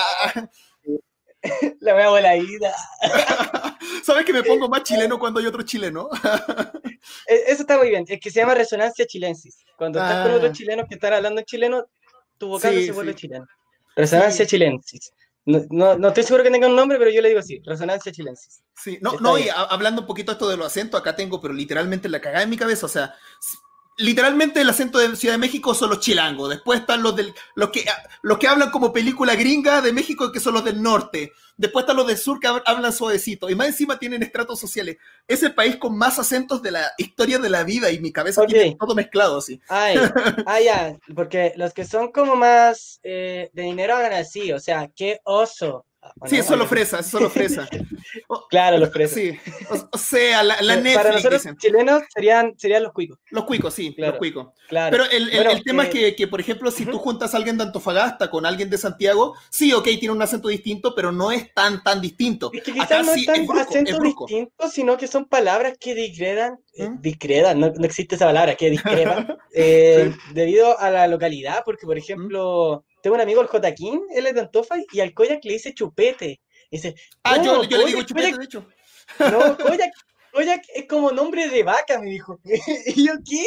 la wea voladita. ¿sabes que me pongo más chileno cuando hay otro chileno? E- Eso está muy bien, es que se llama resonancia chilensis. Cuando estás con Ah. otros chilenos que están hablando en chileno, tu vocablo Sí, se vuelve sí. chileno. Resonancia Sí. chilensis. No, no, no estoy seguro que tenga un nombre, pero yo le digo así, resonancia chilensis. Sí, no, Está no, y bien. a- hablando un poquito esto de los acentos, acá tengo, pero literalmente la cagada en mi cabeza, o sea, s- literalmente el acento de Ciudad de México son los chilangos, después están los del, los que, los que hablan como película gringa de México, que son los del norte, después están los del sur que hab- hablan suavecito, y más encima tienen estratos sociales. Es el país con más acentos de la historia de la vida, y mi cabeza Ok. tiene todo mezclado así. Ay, ah, ya, porque los que son como más eh, de dinero hablan así, o sea, qué oso. Ah, ¿o Sí, no? es solo Algo así. fresa, es solo fresa. O- Claro, los presos. sí, o, o sea, la, la Pero para Netflix, nosotros dicen. chilenos serían, serían los cuicos, Los cuicos, sí, los claro, cuicos. claro. Pero el, el- Bueno, el tema es eh, que, que, por ejemplo, si tú ujú. juntas a alguien de Antofagasta con alguien de Santiago, sí, ok, tiene un acento distinto, pero no es tan, tan distinto. Es que Acá quizás no es sí tan es brusco, es acento brusco. distinto, sino que son palabras que discredan, eh, ¿Mm? discredan, no, no existe esa palabra, que discrepan, eh, Sí. debido a la localidad, porque por ¿Mm? ejemplo, tengo un amigo, el Joaquín, él es de Antofa, y al Koyak le dice chupete. Y dice, Ah, yo, ¿cómo? yo le digo ¿Koyak? chupete, ¿Koyak? de hecho. No, Koyak, Koyak es como nombre de vaca, me dijo. ¿Y yo qué?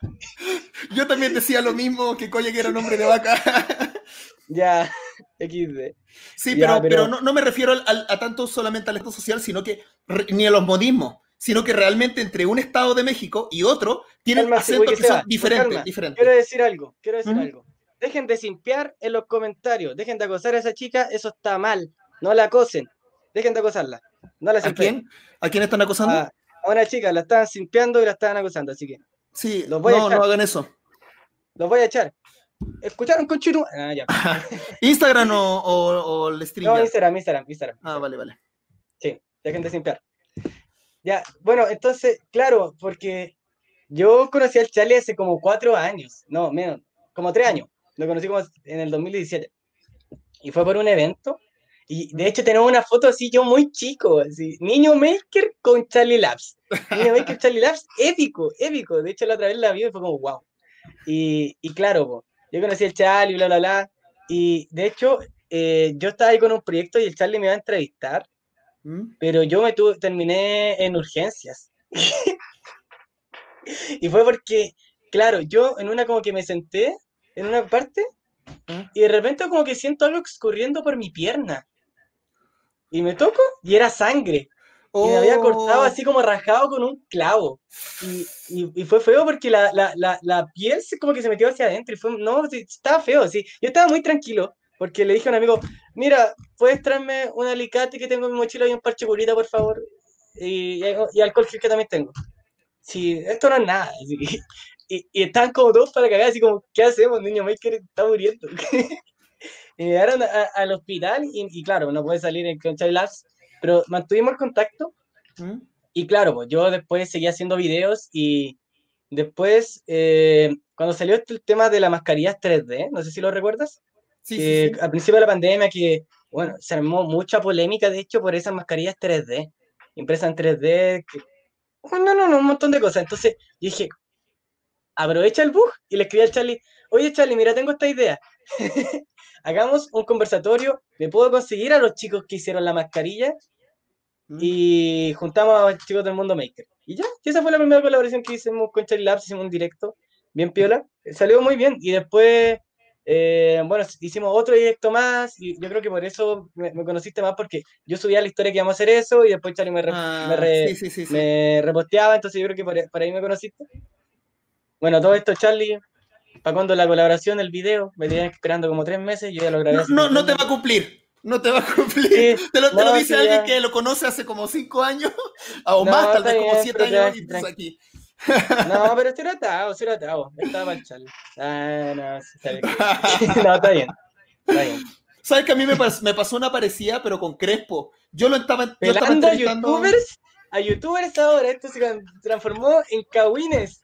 Yo también decía lo mismo, que Koya que era nombre de vaca. Ya, equis de. Sí, Ya, pero, pero pero no, no me refiero al- al- a tanto solamente al estado social, sino que re- ni a los modismos, sino que realmente entre un estado de México y otro tienen calma, sí, acentos que que se son va, por diferentes, calma. Quiero diferentes. decir algo, quiero decir ¿Mm? algo. Dejen de simpiar en los comentarios, dejen de acosar a esa chica, eso está mal. No la acosen, dejen de acosarla, no la ¿A simpeen. quién? ¿A quién están acosando? A, a una chica la estaban simpiando y la estaban acosando, así que Sí, los voy a no, no echar, hagan eso. los voy a echar. ¿Escucharon con Chiru? Ah, ya. ¿Instagram o, o, o el No, StreamYard? Instagram, Instagram, Instagram, Ah, Instagram. vale, vale. Sí, dejen de simpiar. Ya, bueno, entonces, claro, porque yo conocí al Charlie hace como cuatro años, no, menos, como tres años. Lo conocí como en el dos mil diecisiete. Y fue por un evento. Y de hecho tenemos una foto así, yo muy chico, así, Niño Maker con Charlie Labs. Niño Maker, Charlie Labs, épico, épico. De hecho la otra vez la vi y fue como, wow. Y, y claro, po, yo conocí al Charlie, bla, bla, bla. Y de hecho, eh, yo estaba ahí con un proyecto y el Charlie me iba a entrevistar, ¿Mm? pero yo me tuve, terminé en urgencias. Y fue porque, claro, yo en una como que me senté en una parte ¿Ah? y de repente como que siento algo escurriendo por mi pierna. Y me toco y era sangre. Y me había cortado Oh, así como rajado con un clavo. Y, y, y fue feo porque la, la, la, la piel se, como que se metió hacia adentro. Y fue, no, sí, estaba feo, sí. Yo estaba muy tranquilo porque le dije a un amigo, mira, ¿puedes traerme un alicate que tengo en mi mochila y un parche curita, por favor? Y, y, y alcohol gel que también tengo. Sí, esto no es nada. Así. Y, y estaban como todos para cagar, así como, ¿qué hacemos? Niño Maker está muriendo. Y me llevaron a- al hospital y, y claro, no puede salir en Concha Labs, pero mantuvimos el contacto ¿Mm? y claro, pues yo después seguía haciendo videos y después, eh, cuando salió este- el tema de las mascarillas tres D, no sé si lo recuerdas, Sí, sí, que sí. al principio de la pandemia, que bueno, se armó mucha polémica de hecho por esas mascarillas tres D, impresas en tres D, que, bueno, no, no, no, un montón de cosas. Entonces yo dije, aprovecha el bug y le escribí al Charlie, oye Charlie, mira, tengo esta idea. Hagamos un conversatorio, me puedo conseguir a los chicos que hicieron la mascarilla ¿Mm? y juntamos a los chicos del mundo maker. Y ya, y esa fue la primera colaboración que hicimos con Charlie Labs, hicimos un directo, bien piola, salió muy bien. Y después, eh, bueno, hicimos otro directo más y yo creo que por eso me, me conociste más porque yo subía la historia que íbamos a hacer eso y después Charlie me, re- me, Ah, re- sí, sí, sí, sí. me reposteaba, entonces yo creo que por, por ahí me conociste. Bueno, todo esto, Charlie, ¿para cuándo la colaboración, el video? Me tenían esperando como tres meses, yo ya lo grabé No, hace no, como tres no te va meses. a cumplir. No te va a cumplir. Sí, Te lo, te lo no, dice sí, alguien ya. que lo conoce hace como cinco años, o más, No, tal está vez como bien, siete pero años, y tranqui, estás tranqui. aquí. No, pero estoy atado, estoy atado. Estaba para el chal. Ah, no, sí, sabe que- no, está bien, está bien. ¿Sabes que a mí me, pas- me pasó una parecida, pero con Crespo? Yo lo estaba, yo estaba Pelando a entrevistando youtubers, a youtubers ahora, esto se can- transformó en cagüines.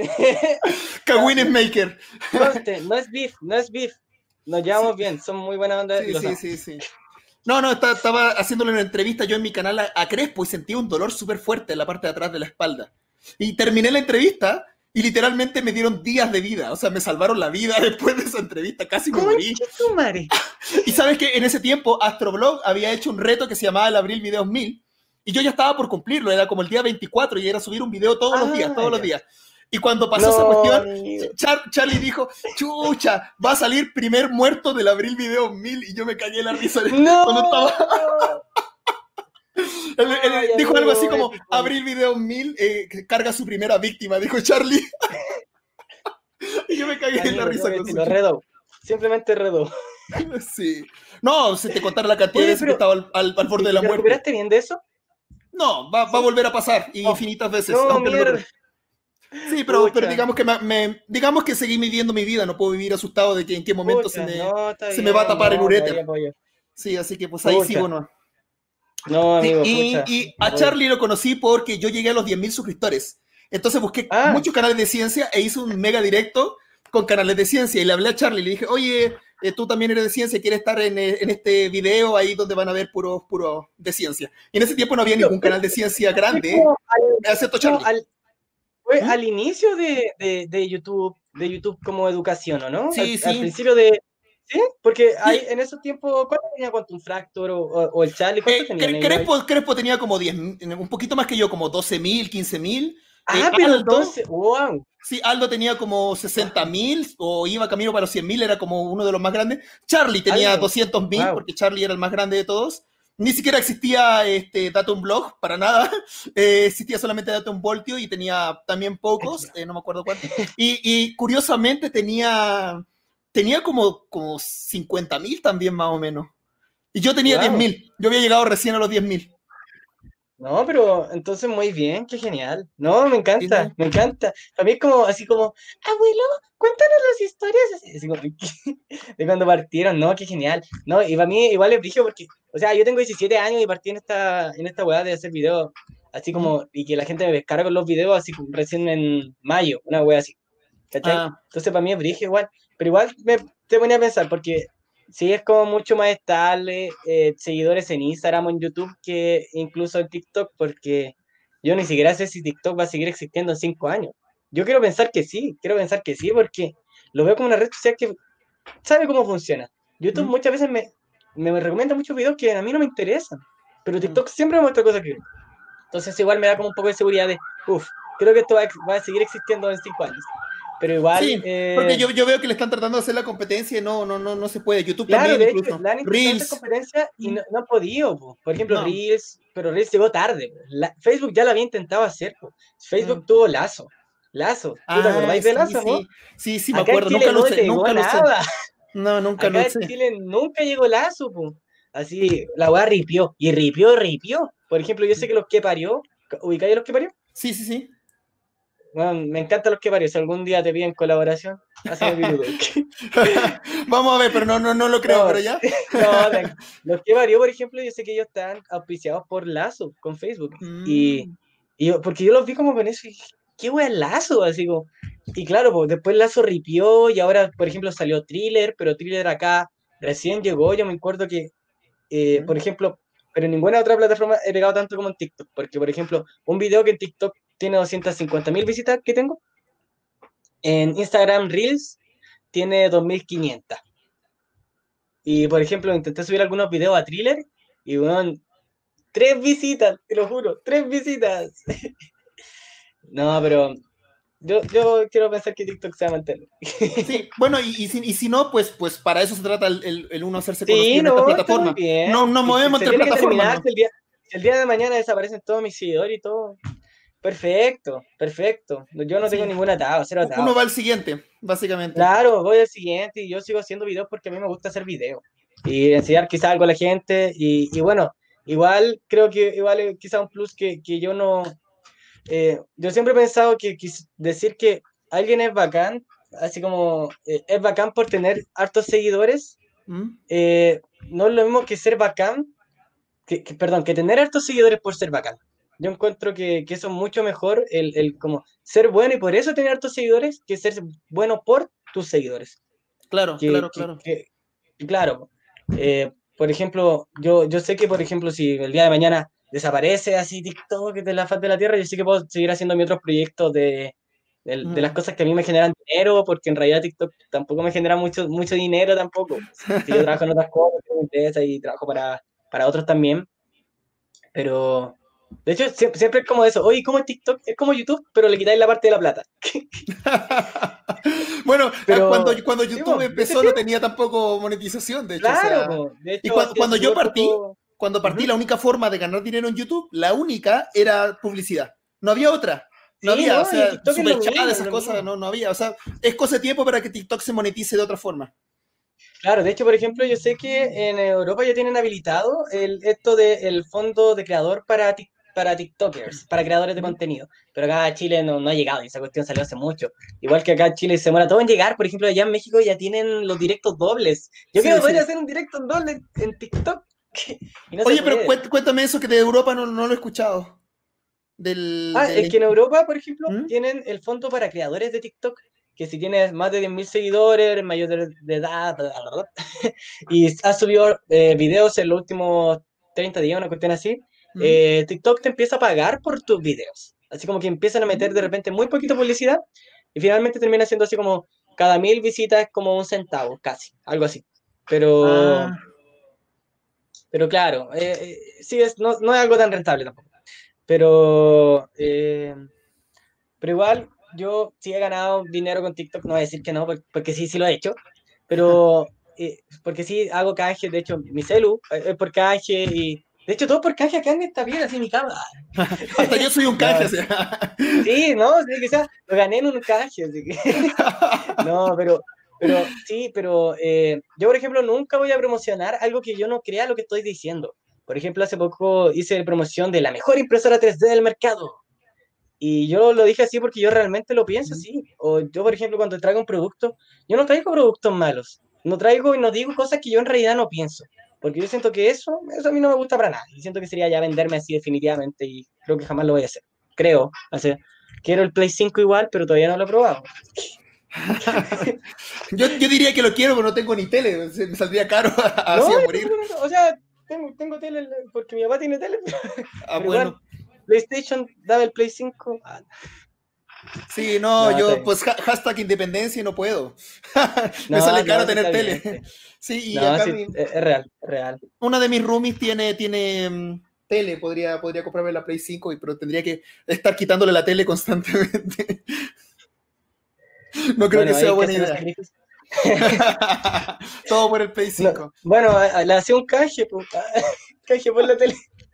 No, Kawines Maker. conste, no es beef, no es beef. Nos llevamos Sí, bien, son muy buena onda y sí, los sí, amo. sí, sí. No, no, está- estaba haciéndole una entrevista yo en mi canal a, a Crespo y sentí un dolor súper fuerte en la parte de atrás de la espalda. Y terminé la entrevista y literalmente me dieron días de vida. O sea, me salvaron la vida después de esa entrevista. Casi me morí. Conche tu madre. Y sabes que en ese tiempo Astroblog había hecho un reto que se llamaba el Abril Videos mil y yo ya estaba por cumplirlo, era como el día veinticuatro y era subir un video todos los días, Ah, todos los ya. días. Y cuando pasó No, esa cuestión, amigo. Char- Charlie dijo, chucha, va a salir primer muerto del Abril Video mil. Y yo me cagué en la risa No. cuando estaba... Él- él Ay, dijo amigo, algo así como, épico. Abril Video mil eh, que carga su primera víctima, dijo Charlie. Y yo me cagué en la Amigo, risa tengo que con decirlo, eso. redo. Simplemente redo. Sí. No, se te contara la cantidad Oye, de veces que pero- estaba al, al- al borde ¿Y de la te muerte. recuperaste bien de eso? No, va, va a volver a pasar No. infinitas veces. No, aunque lo mierda. logre. Sí, pero, Pucha. pero digamos que me, me- digamos que seguí viviendo mi vida, no puedo vivir asustado de que en qué momento Pucha, se me, no, está se me bien, va a tapar el no, uréter. todavía apoyo. Sí, así que pues ahí Pucha. sigo, ¿no? No, Sí, amigo, y, pucha. y a Oye. Charlie lo conocí porque yo llegué a los diez mil suscriptores. Entonces busqué Ah. muchos canales de ciencia e hice un mega directo con canales de ciencia. Y le hablé a Charlie y le dije, oye, eh, tú también eres de ciencia, ¿quieres estar en, eh, en este video ahí donde van a ver puros puro de ciencia? Y en ese tiempo no había ningún canal de ciencia grande, ¿eh? Como al- excepto como Charlie. al- fue ¿Mm? al inicio de, de, de YouTube, de YouTube como educación, ¿o no? Sí, al, sí. al principio de... ¿Sí? Porque ahí, en esos tiempos, ¿cuánto tenía Quantum Fracture o, o, o el Charlie? ¿Cuánto Eh, tenían Cre- ellos ahí? Crespo, Crespo tenía como diez, un poquito más que yo, como doce mil, quince mil. Ah, Eh, pero Aldo, entonces, wow. sí, Aldo tenía como sesenta mil o iba camino para los cien mil, era como uno de los más grandes. Charlie tenía Aldo, doscientos mil, wow. porque Charlie era el más grande de todos. Ni siquiera existía este, Datum Blog, para nada. Eh, existía solamente Datum Voltio y tenía también pocos, eh, no me acuerdo cuántos. Y, y curiosamente tenía, tenía como, como cincuenta mil también más o menos. Y yo tenía Wow. diez mil. Yo había llegado recién a los diez mil. No, pero entonces muy bien, qué genial. No, me encanta, Sí, sí. me encanta. Para mí es como, así como, abuelo, cuéntanos las historias. Así, así como, de cuando partieron, no, qué genial. No, y para mí igual es brillo porque, o sea, yo tengo diecisiete años y partí en esta, en esta weá de hacer videos, así como, y que la gente me pescara con los videos así como recién en mayo, una weá así. ¿Cachai? Ah, Entonces para mí es brillo igual, pero igual me te ponía a pensar porque sí es como mucho más estable eh, seguidores en Instagram o en YouTube que incluso en TikTok, porque yo ni siquiera sé si TikTok va a seguir existiendo en cinco años. Yo quiero pensar que sí, quiero pensar que sí, porque lo veo como una red social que sabe cómo funciona. YouTube mm, muchas veces me, me recomienda muchos videos que a mí no me interesan, pero mm. TikTok siempre me muestra cosas que... Entonces igual me da como un poco de seguridad de, uff, creo que esto va a, va a seguir existiendo en cinco años. Pero igual... Sí, eh, porque yo, yo veo que le están tratando de hacer la competencia y no, no, no, no se puede. YouTube Claro, también de hecho, incluso. la han intentado hacer Reels. competencia y no, no han podido, po. Por ejemplo, No. Reels, pero Reels llegó tarde, po. La- Facebook ya lo había intentado hacer, po. Facebook Mm. tuvo Lazo. Lazo. ¿Tú te Ah, acordáis de sí, Lazo, no? sí. Sí, sí, me Acá en acuerdo. Chile Nunca lo no usé, llegó nunca lo usé. nada. No, nunca lo Acá en usé. Chile nunca llegó Lazo, po. Así, la weá ripió. Y ripió, ripió. Por ejemplo, yo sé que los que parió, ¿ubicáis a los que parió? Sí, sí, sí. Bueno, me encantan los que parió. Si algún día te piden colaboración, hazme virudo. Vamos a ver, pero no, no, no lo creo, No, pero ya. No, tranqui- los que varió, por ejemplo, yo sé que ellos están auspiciados por Lazo con Facebook. Y, Mm. y yo- porque yo los vi como con eso y dije, ¿qué wea es Lazo? Así como, y claro, pues después Lazo ripió y ahora, por ejemplo, salió Thriller, pero Thriller acá recién llegó. Yo me acuerdo que, eh, Mm. por ejemplo, pero en ninguna otra plataforma he pegado tanto como en TikTok. Porque, por ejemplo, un video que en TikTok tiene doscientas cincuenta mil visitas que tengo, en Instagram Reels tiene dos mil quinientas. Y por ejemplo, intenté subir algunos videos a Thriller y bueno, tres visitas, te lo juro, tres visitas. No, pero yo, yo quiero pensar que TikTok se va a mantener. Sí, bueno, y, y, si, y si no, pues, pues para eso se trata el, el, el uno hacerse conocido Sí, en esta no, está muy plataforma. bien. No, no Y movemos se entre tiene que plataformas, terminar ¿no? si el día, si el día de mañana desaparecen todos mis seguidores y todo. Perfecto, perfecto. Yo no tengo Sí. ningún atado, cero Uno atado. va al siguiente, básicamente. Claro, voy al siguiente y yo sigo haciendo videos porque a mí me gusta hacer videos y enseñar quizás algo a la gente y, y bueno, igual creo que igual es quizás un plus que, que yo no, eh, yo siempre he pensado que quis- decir que alguien es bacán, así como eh, es bacán por tener hartos seguidores, ¿Mm? eh, no es lo mismo que ser bacán, que, que- perdón, que tener hartos seguidores por ser bacán. Yo encuentro que, que eso es mucho mejor, el, el como ser bueno y por eso tener hartos seguidores, que ser bueno por tus seguidores. Claro, Que, claro, que- claro. que- claro, eh, por ejemplo, yo, yo sé que, por ejemplo, si el día de mañana desaparece así TikTok de la faz de la Tierra, yo sé que puedo seguir haciendo mis otros proyectos de, de, de las Mm. cosas que a mí me generan dinero, porque en realidad TikTok tampoco me genera mucho, mucho dinero tampoco. Que yo trabajo en otras cosas, tengo empresas y trabajo para, para otros también, pero, De hecho, siempre, siempre es como eso. Oye, como en TikTok, es como YouTube, pero le quitáis la parte de la plata. Bueno, ah, cuando, Pero, cuando sí, YouTube po, ¿de ese empezó no estilo? tenía tampoco monetización, de hecho, o Claro, sea, po. De y hecho, cuando, hacía cuando yo súper partí, poco. cuando partí, Ujú. la única forma de ganar dinero en YouTube, la única era publicidad. No había otra. No Sí, había, o ¿no? Y en sea, TikTok es lo super chat, mismo, es esas lo cosas, mismo. no, no había. O sea, es cosa de tiempo para que TikTok se monetice de otra forma. Claro, de hecho, por ejemplo, yo sé que en Europa ya tienen habilitado el, esto del fondo de creador para, Tik- para TikTokers, para creadores de ¿Mm? contenido. Pero acá a Chile no, no ha llegado y esa cuestión salió hace mucho. Igual que acá en Chile se demora todo en llegar. Por ejemplo, allá en México ya tienen los directos dobles. Yo quiero Sí, poder sí. hacer un directo doble en, en TikTok y no se Oye, pero puede. cuént- cuéntame eso que de Europa no, no lo he escuchado. Del, Ah, es del... que en Europa, por ejemplo, ¿Mm? tienen el fondo para creadores de TikTok, que si tienes más de diez mil seguidores, eres mayor de, de edad, bla, bla, bla, y has subido eh, videos en los últimos treinta días, una cuestión así, ¿Mm? eh, TikTok te empieza a pagar por tus videos. Así como que empiezan a meter de ¿Mm? repente muy poquito publicidad y finalmente termina siendo así como cada mil visitas como un centavo, casi, algo así. Pero, Ah, pero claro, eh, eh, sí, es, no, no es algo tan rentable tampoco. Pero... eh, pero igual, yo sí he ganado dinero con TikTok, no voy a decir que no, por- porque sí, sí lo he hecho. Pero, eh, porque sí hago canje, de hecho, mi celu eh, es por canje y. De hecho, todo por canje acá en esta vida, así mi cama. hasta yo soy un canje, No, o sea. sí, no, sí, quizás lo gané en un canje, así que. No, pero, pero sí, pero eh, yo, por ejemplo, nunca voy a promocionar algo que yo no crea lo que estoy diciendo. Por ejemplo, hace poco hice promoción de la mejor impresora tres D del mercado. Y yo lo dije así porque yo realmente lo pienso así. O yo, por ejemplo, cuando traigo un producto, yo no traigo productos malos. No traigo y no digo cosas que yo en realidad no pienso. Porque yo siento que eso, eso a mí no me gusta para nada. Y siento que sería ya venderme así definitivamente y creo que jamás lo voy a hacer. Creo. O sea, quiero el Play cinco igual, pero todavía no lo he probado. Yo, yo diría que lo quiero, pero no tengo ni tele. Se- Me saldría caro No, así a yo morir. tampoco tengo- o sea, tengo, tengo tele porque mi papá tiene tele, Ah, pero igual, bueno. PlayStation daba el Play cinco. Ah, Sí, no, no, está yo bien. pues ha- hashtag independencia y no puedo. Me No, sale caro no, sí tener está bien, tele. sí. Sí, y No, acá sí, mi, es, es real, es real. una de mis roomies tiene, tiene mm, tele. Podría, podría comprarme la Play cinco, y- pero tendría que estar quitándole la tele constantemente. No creo que Bueno, sea hay que buena hacer los idea. sacrificios. Todo por el Play No, cinco. bueno, a- a- le hacía un canje, pues, canje por la tele.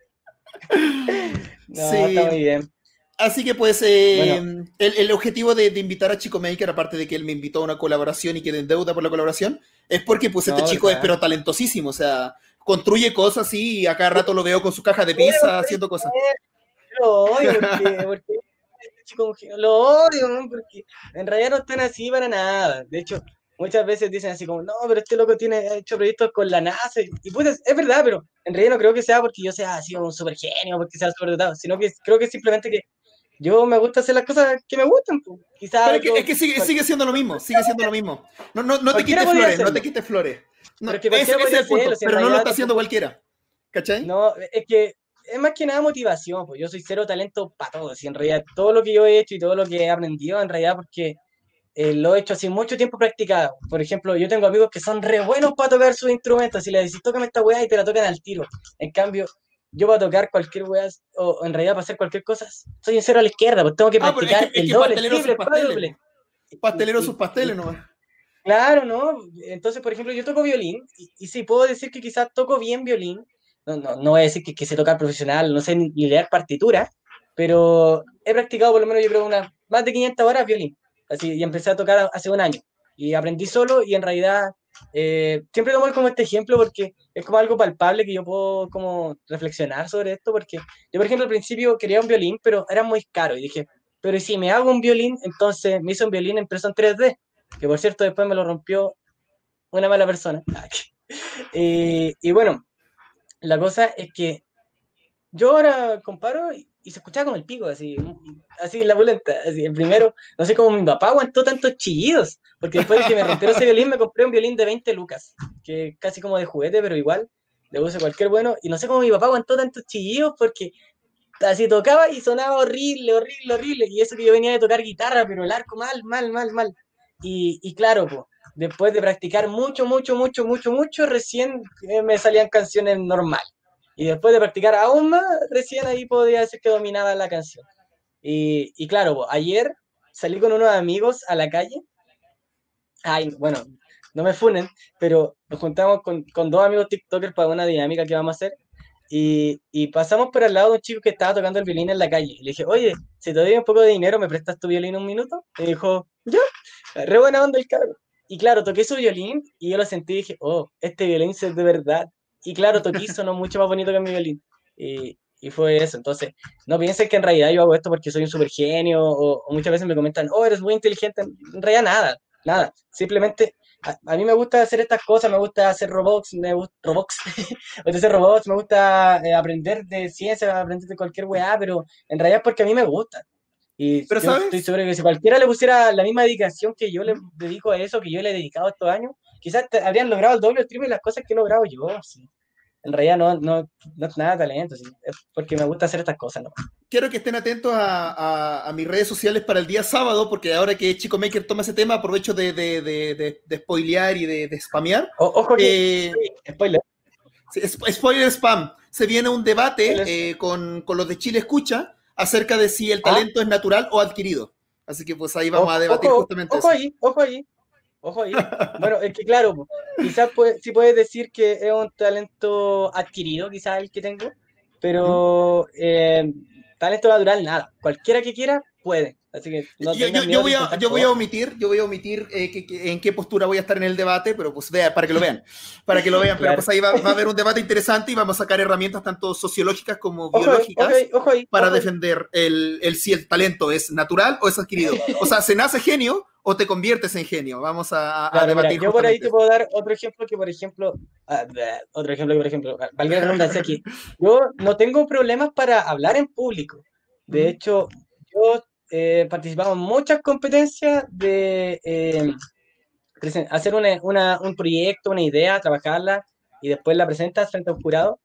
No, está Sí, muy bien. así que pues eh, Bueno, el, el objetivo de, de invitar a Chico Maker, aparte de que él me invitó a una colaboración y quedé en deuda por la colaboración, es porque pues este no, chico es pero ¿verdad? talentosísimo, o sea, construye cosas así y a cada rato lo veo con su caja de Lo odio con pizza todo haciendo esto, cosas. lo odio porque, porque este chico mujer- lo odio, ¿no? Porque en realidad no están así para nada. De hecho, muchas veces dicen así como, no, pero este loco tiene ha hecho proyectos con la NASA. Y y, pues es, es verdad, pero en realidad no creo que sea porque yo sea así un super genio, porque sea súper dotado, sino que creo que simplemente que yo me gusta hacer las cosas que me gustan, pues. Quizás Pero es que, es algo, que sigue, cual- sigue siendo lo mismo, sigue siendo lo mismo. No, no, no te cualquiera quites podría flores, no te hacerlo, quites flores. No, pero es que ese, cualquiera ese es podría el hacerlo, punto, si en pero no lo realidad está haciendo tampoco. cualquiera. ¿Cachai? No, es que es más que nada motivación, pues yo soy cero talento para todo, si en realidad todo lo que yo he hecho y todo lo que he aprendido, en realidad porque eh, lo he hecho así mucho tiempo practicado. Por ejemplo, yo tengo amigos que son re buenos para tocar sus instrumentos, si les decís, tócame esta weá y te la tocan al tiro. En cambio, yo para tocar cualquier weá, o o en realidad para hacer cualquier cosa, soy un cero a la izquierda, pues tengo que Ah, pero es que, practicar es el que doble, el pastelero triple, sus el pasteles, cuádruple. po. Y, Pastelero sus y, pasteles y nomás. claro, ¿no? Entonces, por ejemplo, yo toco violín y, y sí puedo decir que quizás toco bien violín. No, no, no voy a decir que, que sé tocar profesional, no sé ni ni leer partitura, pero he practicado por lo menos yo creo unas más de quinientas horas violín. Así, y empecé a tocar hace un año. Y aprendí solo y en realidad eh, siempre tomo como este ejemplo porque es como algo palpable que yo puedo como reflexionar sobre esto porque yo, por ejemplo, al principio quería un violín, pero era muy caro y dije, pero ¿y si me hago un violín? Entonces me hice un violín en impresión tres D que por cierto después me lo rompió una mala persona. Y, y bueno, la cosa es que yo ahora comparo y, y se escuchaba como el pico, así, así en la pulenta, así, el primero, no sé cómo mi papá aguantó tantos chillidos, porque después de que me rompieron ese violín me compré un violín de veinte lucas, que casi como de juguete, pero igual, le puse cualquier bueno, y no sé cómo mi papá aguantó tantos chillidos, porque así tocaba y sonaba horrible, horrible, horrible. Y eso que yo venía de tocar guitarra, pero el arco mal, mal, mal, mal. Y, y claro, po, después de practicar mucho, mucho, mucho, mucho, mucho, recién eh, me salían canciones normales. Y después de practicar aún más, recién ahí podía decir que dominaba la canción. Y, y claro, po, ayer salí con unos amigos a la calle. Ay, bueno, no me funen, pero nos juntamos con, con dos amigos TikTokers para una dinámica que vamos a hacer. Y, y pasamos por al lado de un chico que estaba tocando el violín en la calle. Y le dije, oye, si te doy un poco de dinero, ¿me prestas tu violín un minuto? Y dijo, ya, re buena onda el cabrón. Y claro, toqué su violín y yo lo sentí y dije, oh, este violín es de verdad. Y claro, toqué sonó mucho más bonito que mi violín. Y, y fue eso. Entonces, no piensen que en realidad yo hago esto porque soy un super genio o, o muchas veces me comentan, oh, eres muy inteligente. En realidad nada, nada. Simplemente a, a mí me gusta hacer estas cosas, me gusta hacer robots, me gusta, robots, me gusta hacer robots, me gusta eh, aprender de ciencia, aprender de cualquier weá, pero en realidad es porque a mí me gusta. Y Pero, yo estoy ¿sabes? seguro que si cualquiera le pusiera la misma dedicación que yo le dedico a eso, que yo le he dedicado estos años, quizás te- habrían logrado el doble o el triple de las cosas que he logrado yo. Sí. En realidad no, no, no es nada de talento, sí. Es porque me gusta hacer estas cosas, ¿no? Quiero que estén atentos a, a- a mis redes sociales para el día sábado, porque ahora que Chico Maker toma ese tema, aprovecho de, de, de, de- de spoilear y de, de spamear. O- ojo que, Eh, spoiler, sí, sp- spoiler spam. Se viene un debate spoiler. eh, con, con los de Chile Escucha acerca de si el Ah, talento es natural o adquirido. Así que pues ahí vamos a ojo, debatir ojo, justamente ojo eso. ahí, ojo ahí. Ojo ahí. Bueno, es que claro, po, quizás puede, sí puedes decir que es un talento adquirido, quizás el que tengo, ¿Mm? pero eh, talento natural nada. Cualquiera que quiera puede. Así que no Yo, yo, tengan yo, miedo de voy a, intentar yo voy a cosas. omitir, yo voy a omitir eh, que, que- en qué postura voy a estar en el debate, pero pues vea, para que lo vean, para que lo vean, pero Claro. pues ahí va, va a haber un debate interesante y vamos a sacar herramientas tanto sociológicas como Ojo ahí, ojo biológicas ahí, ojo ahí, para ojo ahí. defender el, el si el talento es natural o es adquirido. O sea, ¿se nace genio o te conviertes en genio? Vamos a, a Claro, mira, debatir yo por ahí justamente te eso. puedo dar otro ejemplo que, por ejemplo, ah, bleh, otro ejemplo que, por ejemplo, ah, valga la redundancia aquí, yo no tengo problemas para hablar en público. De ¿Mm? hecho, yo he participado en muchas competencias de eh, presen- hacer una, una- un proyecto, una idea, trabajarla y después la presentas frente a un jurado.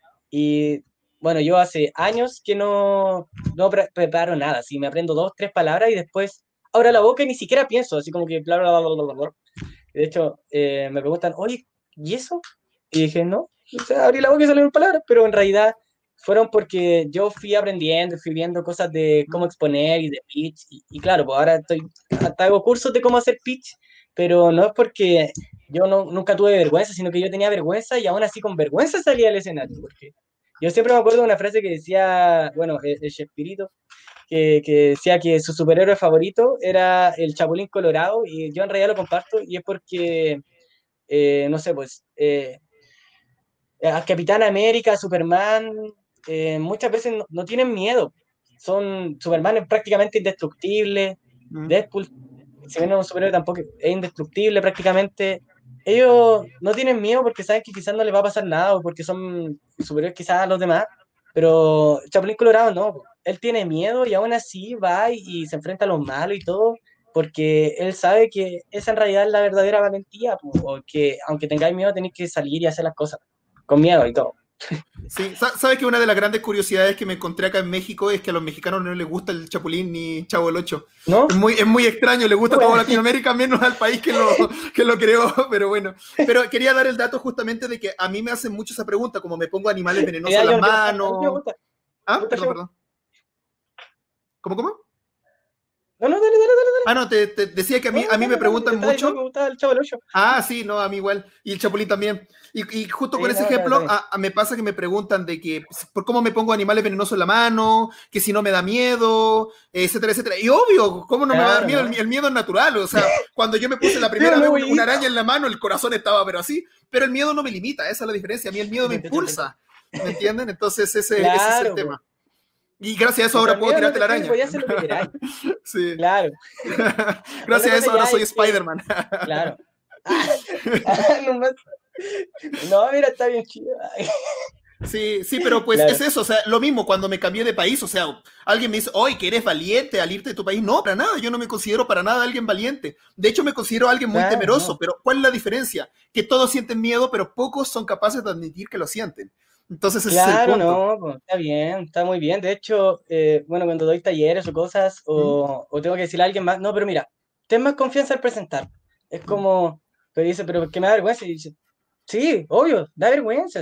Y bueno, yo hace años que no, no pre- preparo nada, así me aprendo dos, tres palabras y después abro la boca y ni siquiera pienso, así como que bla, bla, bla, bla, bla, bla. De hecho, eh, me preguntan, oye, ¿y eso? Y dije, no, o sea, abrí la boca y salieron palabras, pero en realidad fueron porque yo fui aprendiendo, fui viendo cosas de cómo ¿Mm? exponer y de pitch, y, y claro, pues ahora estoy, hasta hago cursos de cómo hacer pitch, pero no es porque yo no, nunca tuve vergüenza, sino que yo tenía vergüenza y aún así con vergüenza salía al escenario, porque yo siempre me acuerdo de una frase que decía, bueno, el, el Chespirito, que, que decía que su superhéroe favorito era el Chapulín Colorado y yo en realidad lo comparto y es porque, eh, no sé, pues, eh, a Capitán América, Superman, eh, muchas veces no, no tienen miedo. Son, Superman es prácticamente indestructible, ¿Mm? Deadpool, si bien no es un superhéroe tampoco es indestructible prácticamente. Ellos no tienen miedo porque saben que quizás no les va a pasar nada o porque son superiores quizás a los demás, pero Chapulín Colorado no, po. Él tiene miedo y aún así va y, y se enfrenta a los malos y todo, porque él sabe que esa en realidad es la verdadera valentía, po, o que aunque tengáis miedo tenéis que salir y hacer las cosas con miedo y todo, Sí, sa- ¿sabes que una de las grandes curiosidades que me encontré acá en México es que a los mexicanos no les gusta el Chapulín ni Chavo el Ocho? ¿no? Es muy, es muy extraño, le gusta a toda Bueno, Latinoamérica, menos al país que lo, que lo creó, pero bueno. Pero quería dar el dato justamente de que a mí me hacen mucho esa pregunta, como me pongo animales venenosos mira, en las yo, yo, a, a mí me manos. gusta, me Ah, gusta el perdón, show. perdón. ¿Cómo, cómo? No, no, dale, dale, dale, Ah, no, te, te decía que a mí, no, a mí me dale, dale, te preguntan estaba diciendo que mucho. me gustaba el Chavo del Ocho. Ah, sí, no, a mí igual. Y el Chapulín también. Y, y justo con Sí, ese no, está, está ejemplo, bien. a, a me pasa que me preguntan de que pues, por cómo me pongo animales venenosos en la mano, que si no me da miedo, etcétera, etcétera. Y obvio, ¿cómo no me va a dar Claro, miedo? El, ¿no? el miedo es natural. O sea, cuando yo me puse la Sí o primera vez no, una, una güey. araña en la mano, el corazón estaba pero así. Pero el miedo no me limita, esa es la diferencia. A mí el miedo me impulsa. ¿Me entienden? Entonces ese, ese es el Claro, po. tema. Y gracias a eso Mientras ahora el puedo miedo no tirarte te la toque, araña. podías hacer lo que queráis. Sí. Claro. Otra Gracias a cosa eso ahora ya soy es que, Spider-Man. claro. Ah, no, más- no, mira, está bien chido. Sí, sí, pero pues es Claro. eso, o sea, lo mismo cuando me cambié de país, o sea, alguien me dice, oye, que eres valiente al irte de tu país. No, para nada, yo no me considero para nada alguien valiente. De hecho, me considero alguien muy Claro, temeroso, no. pero ¿cuál es la diferencia? Que todos sienten miedo, pero pocos son capaces de admitir que lo sienten. Entonces ese es el Claro, punto. no, pues, está bien, está muy bien. De hecho, eh, bueno, cuando doy talleres o cosas, ¿Mm? o, o tengo que decirle a alguien más, no, pero mira, ten más confianza al presentar. Es ¿Mm? como, pero dice, pero que me da vergüenza. Y dice, sí, obvio, da vergüenza.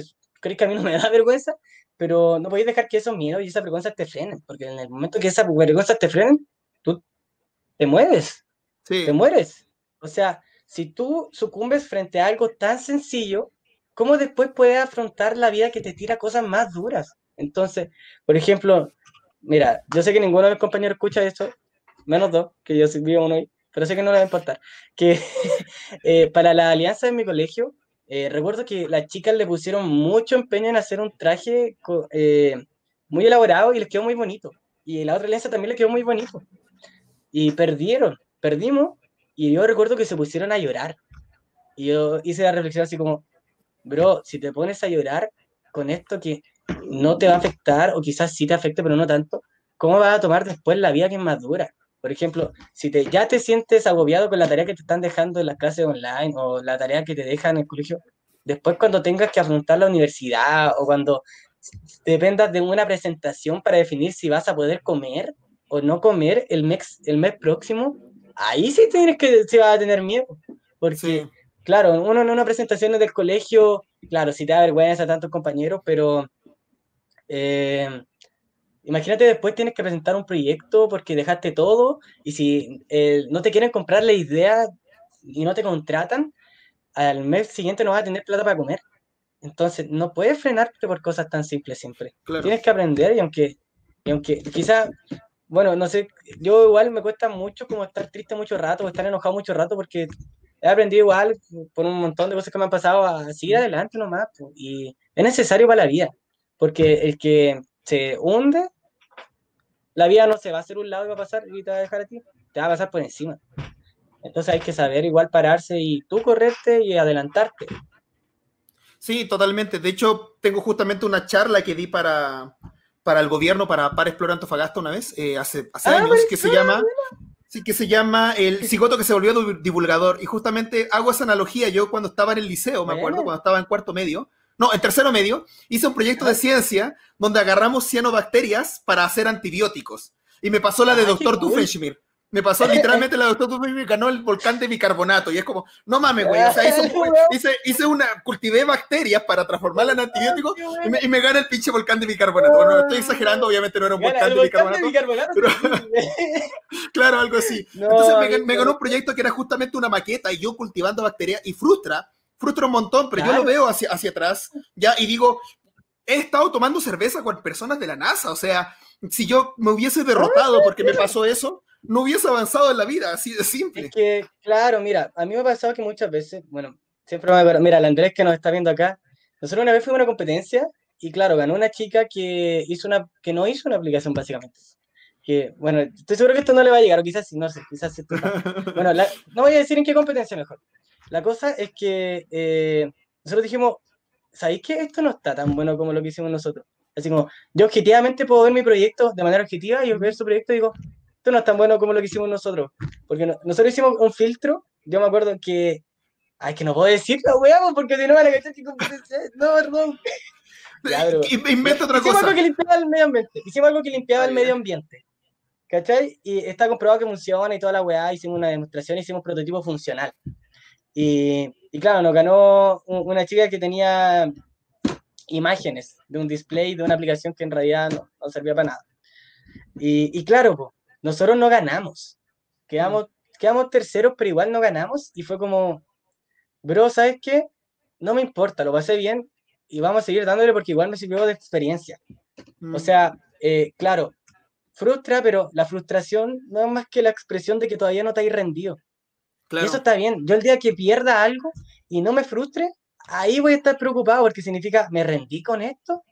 crees que a mí no me da vergüenza, pero no podéis dejar que esos miedos y esas vergüenzas te frenen, porque en el momento que esas vergüenzas te frenen, tú te mueves, te Sí, mueres. O sea, si tú sucumbes frente a algo tan sencillo, ¿cómo después puedes afrontar la vida que te tira cosas más duras? Entonces, por ejemplo, mira, yo sé que ninguno de mis compañeros escucha esto, menos dos, que yo sí vivo uno ahí, pero sé que no le va a importar. Que eh, para la alianza de mi colegio, eh, recuerdo que las chicas le pusieron mucho empeño en hacer un traje co- eh, muy elaborado y les quedó muy bonito. Y la otra alianza también le quedó muy bonito. Y perdieron, perdimos, y yo recuerdo que se pusieron a llorar. Y yo hice la reflexión así como, bro, si te pones a llorar con esto que no te va a afectar, o quizás sí te afecte, pero no tanto, ¿cómo vas a tomar después la vida que es más dura? Por ejemplo, si te, ya te sientes agobiado con la tarea que te están dejando en las clases online o la tarea que te dejan en el colegio, después cuando tengas que afrontar la universidad o cuando dependas de una presentación para definir si vas a poder comer o no comer el mes, el mes próximo, ahí sí tienes que, se va a tener miedo, porque sí. claro, uno en una presentación del colegio, claro, si te da vergüenza a tantos compañeros, pero eh, imagínate después tienes que presentar un proyecto porque dejaste todo y si eh, no te quieren comprar la idea y no te contratan, al mes siguiente no vas a tener plata para comer. Entonces, no puedes frenarte por cosas tan simples siempre. Claro. Tienes que aprender y aunque, y aunque quizá, bueno, no sé, yo igual me cuesta mucho como estar triste mucho rato o estar enojado mucho rato porque he aprendido igual por un montón de cosas que me han pasado a seguir adelante nomás, po, y es necesario para la vida, porque el que se hunde, la vida no se va a hacer un lado y va a pasar y te va a dejar a ti, te va a pasar por encima. Entonces hay que saber igual pararse y tú correrte y adelantarte. Sí, totalmente. De hecho, tengo justamente una charla que di para, para el gobierno, para Para Explora Antofagasta una vez, eh, hace, hace Ah, años, que se llama, sí, que se llama El cigoto que se volvió divulgador. Y justamente hago esa analogía. Yo cuando estaba en el liceo, me acuerdo, bueno, cuando estaba en cuarto medio, no, en tercero medio, hice un proyecto de ajá. ciencia donde agarramos cianobacterias para hacer antibióticos. Y me pasó la de Ah, qué doctor cool. Doofenshmirtz. Me pasó literalmente la de doctor Doofenshmirtz, ganó el volcán de bicarbonato. Y es como, no mames, güey. O sea, hice, un, hice, hice una, cultivé bacterias para transformarla en antibióticos Qué y me, bueno. y me gana el pinche volcán de bicarbonato. Bueno, no estoy exagerando, obviamente no era un Gana volcán el de volcán de bicarbonato, bicarbonato, pero sí. claro, algo así. Entonces No, me, amigo, me ganó un correcto. proyecto que era justamente una maqueta y yo cultivando bacterias y frustra, frustra un montón, pero yo lo Claro. veo hacia, hacia atrás ya y digo, he estado tomando cerveza con personas de la NASA, o sea, si yo me hubiese Ah, derrotado porque me pasó eso, no hubiese avanzado en la vida, así de es simple. que, claro, mira, a mí me ha pasado que muchas veces, bueno, siempre me acuerdo, mira, el Andrés que nos está viendo acá, nosotros una vez fuimos a una competencia y claro, ganó una chica que hizo una, que no hizo una aplicación básicamente. Que, bueno, estoy seguro que esto no le va a llegar, o quizás sí, no sé, quizás esto también. Bueno, la- no voy a decir en qué competencia mejor. La cosa es que eh, nosotros dijimos, ¿sabéis que esto no está tan bueno como lo que hicimos nosotros? Así como, yo objetivamente puedo ver mi proyecto de manera objetiva y ver su proyecto y digo, esto no es tan bueno como lo que hicimos nosotros. Porque no- nosotros hicimos un filtro, yo me acuerdo que, ay, que no puedo decir la weá, po, porque si no van a cachar que competencia es. No, perdón. Ya, pero no, Inventa otra hicimos algo cosa. que limpiaba el medio ambiente. Hicimos algo que limpiaba Ah, el medio yeah. ambiente. ¿Cachai? Y está comprobado que funciona y toda la weá. Hicimos una demostración, hicimos un prototipo funcional. Y, y claro, nos ganó un- una chica que tenía imágenes de un display de una aplicación que en realidad no, no servía para nada. Y, y claro, po, nosotros no ganamos. Mm, Quedamos, quedamos terceros, pero igual no ganamos. Y fue como, bro, ¿sabes qué? No me importa, lo pasé bien y vamos a seguir dándole porque igual me sirvió de experiencia. O mm, sea, eh, claro, frustra, pero la frustración no es más que la expresión de que todavía no te has rendido. Y eso claro, está bien. Yo el día que pierda algo y no me frustre, ahí voy a estar preocupado porque significa, ¿me rendí con esto?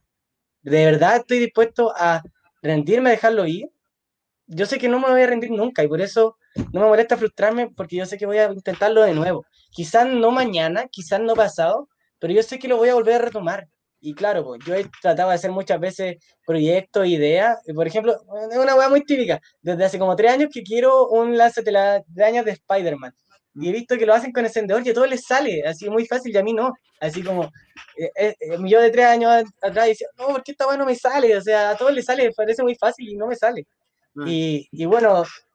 ¿De verdad estoy dispuesto a rendirme, a dejarlo ir? Yo sé que no me voy a rendir nunca y por eso no me molesta frustrarme porque yo sé que voy a intentarlo de nuevo. Quizás no mañana, quizás no pasado, pero yo sé que lo voy a volver a retomar. Y claro, pues, yo he tratado de hacer muchas veces proyectos, ideas. Y por ejemplo, es una weá muy típica. Desde hace como tres años que quiero un lanzatelarañas de Spider-Man. Y he mm, visto que lo hacen con encendedor y a todos les sale, así muy fácil y a mí no. Así como eh, eh, eh, yo de tres años atrás decía, no, ¿por qué esta weá no me sale? O sea, a todos les sale, parece muy fácil y no me sale. mm. Y, y bueno,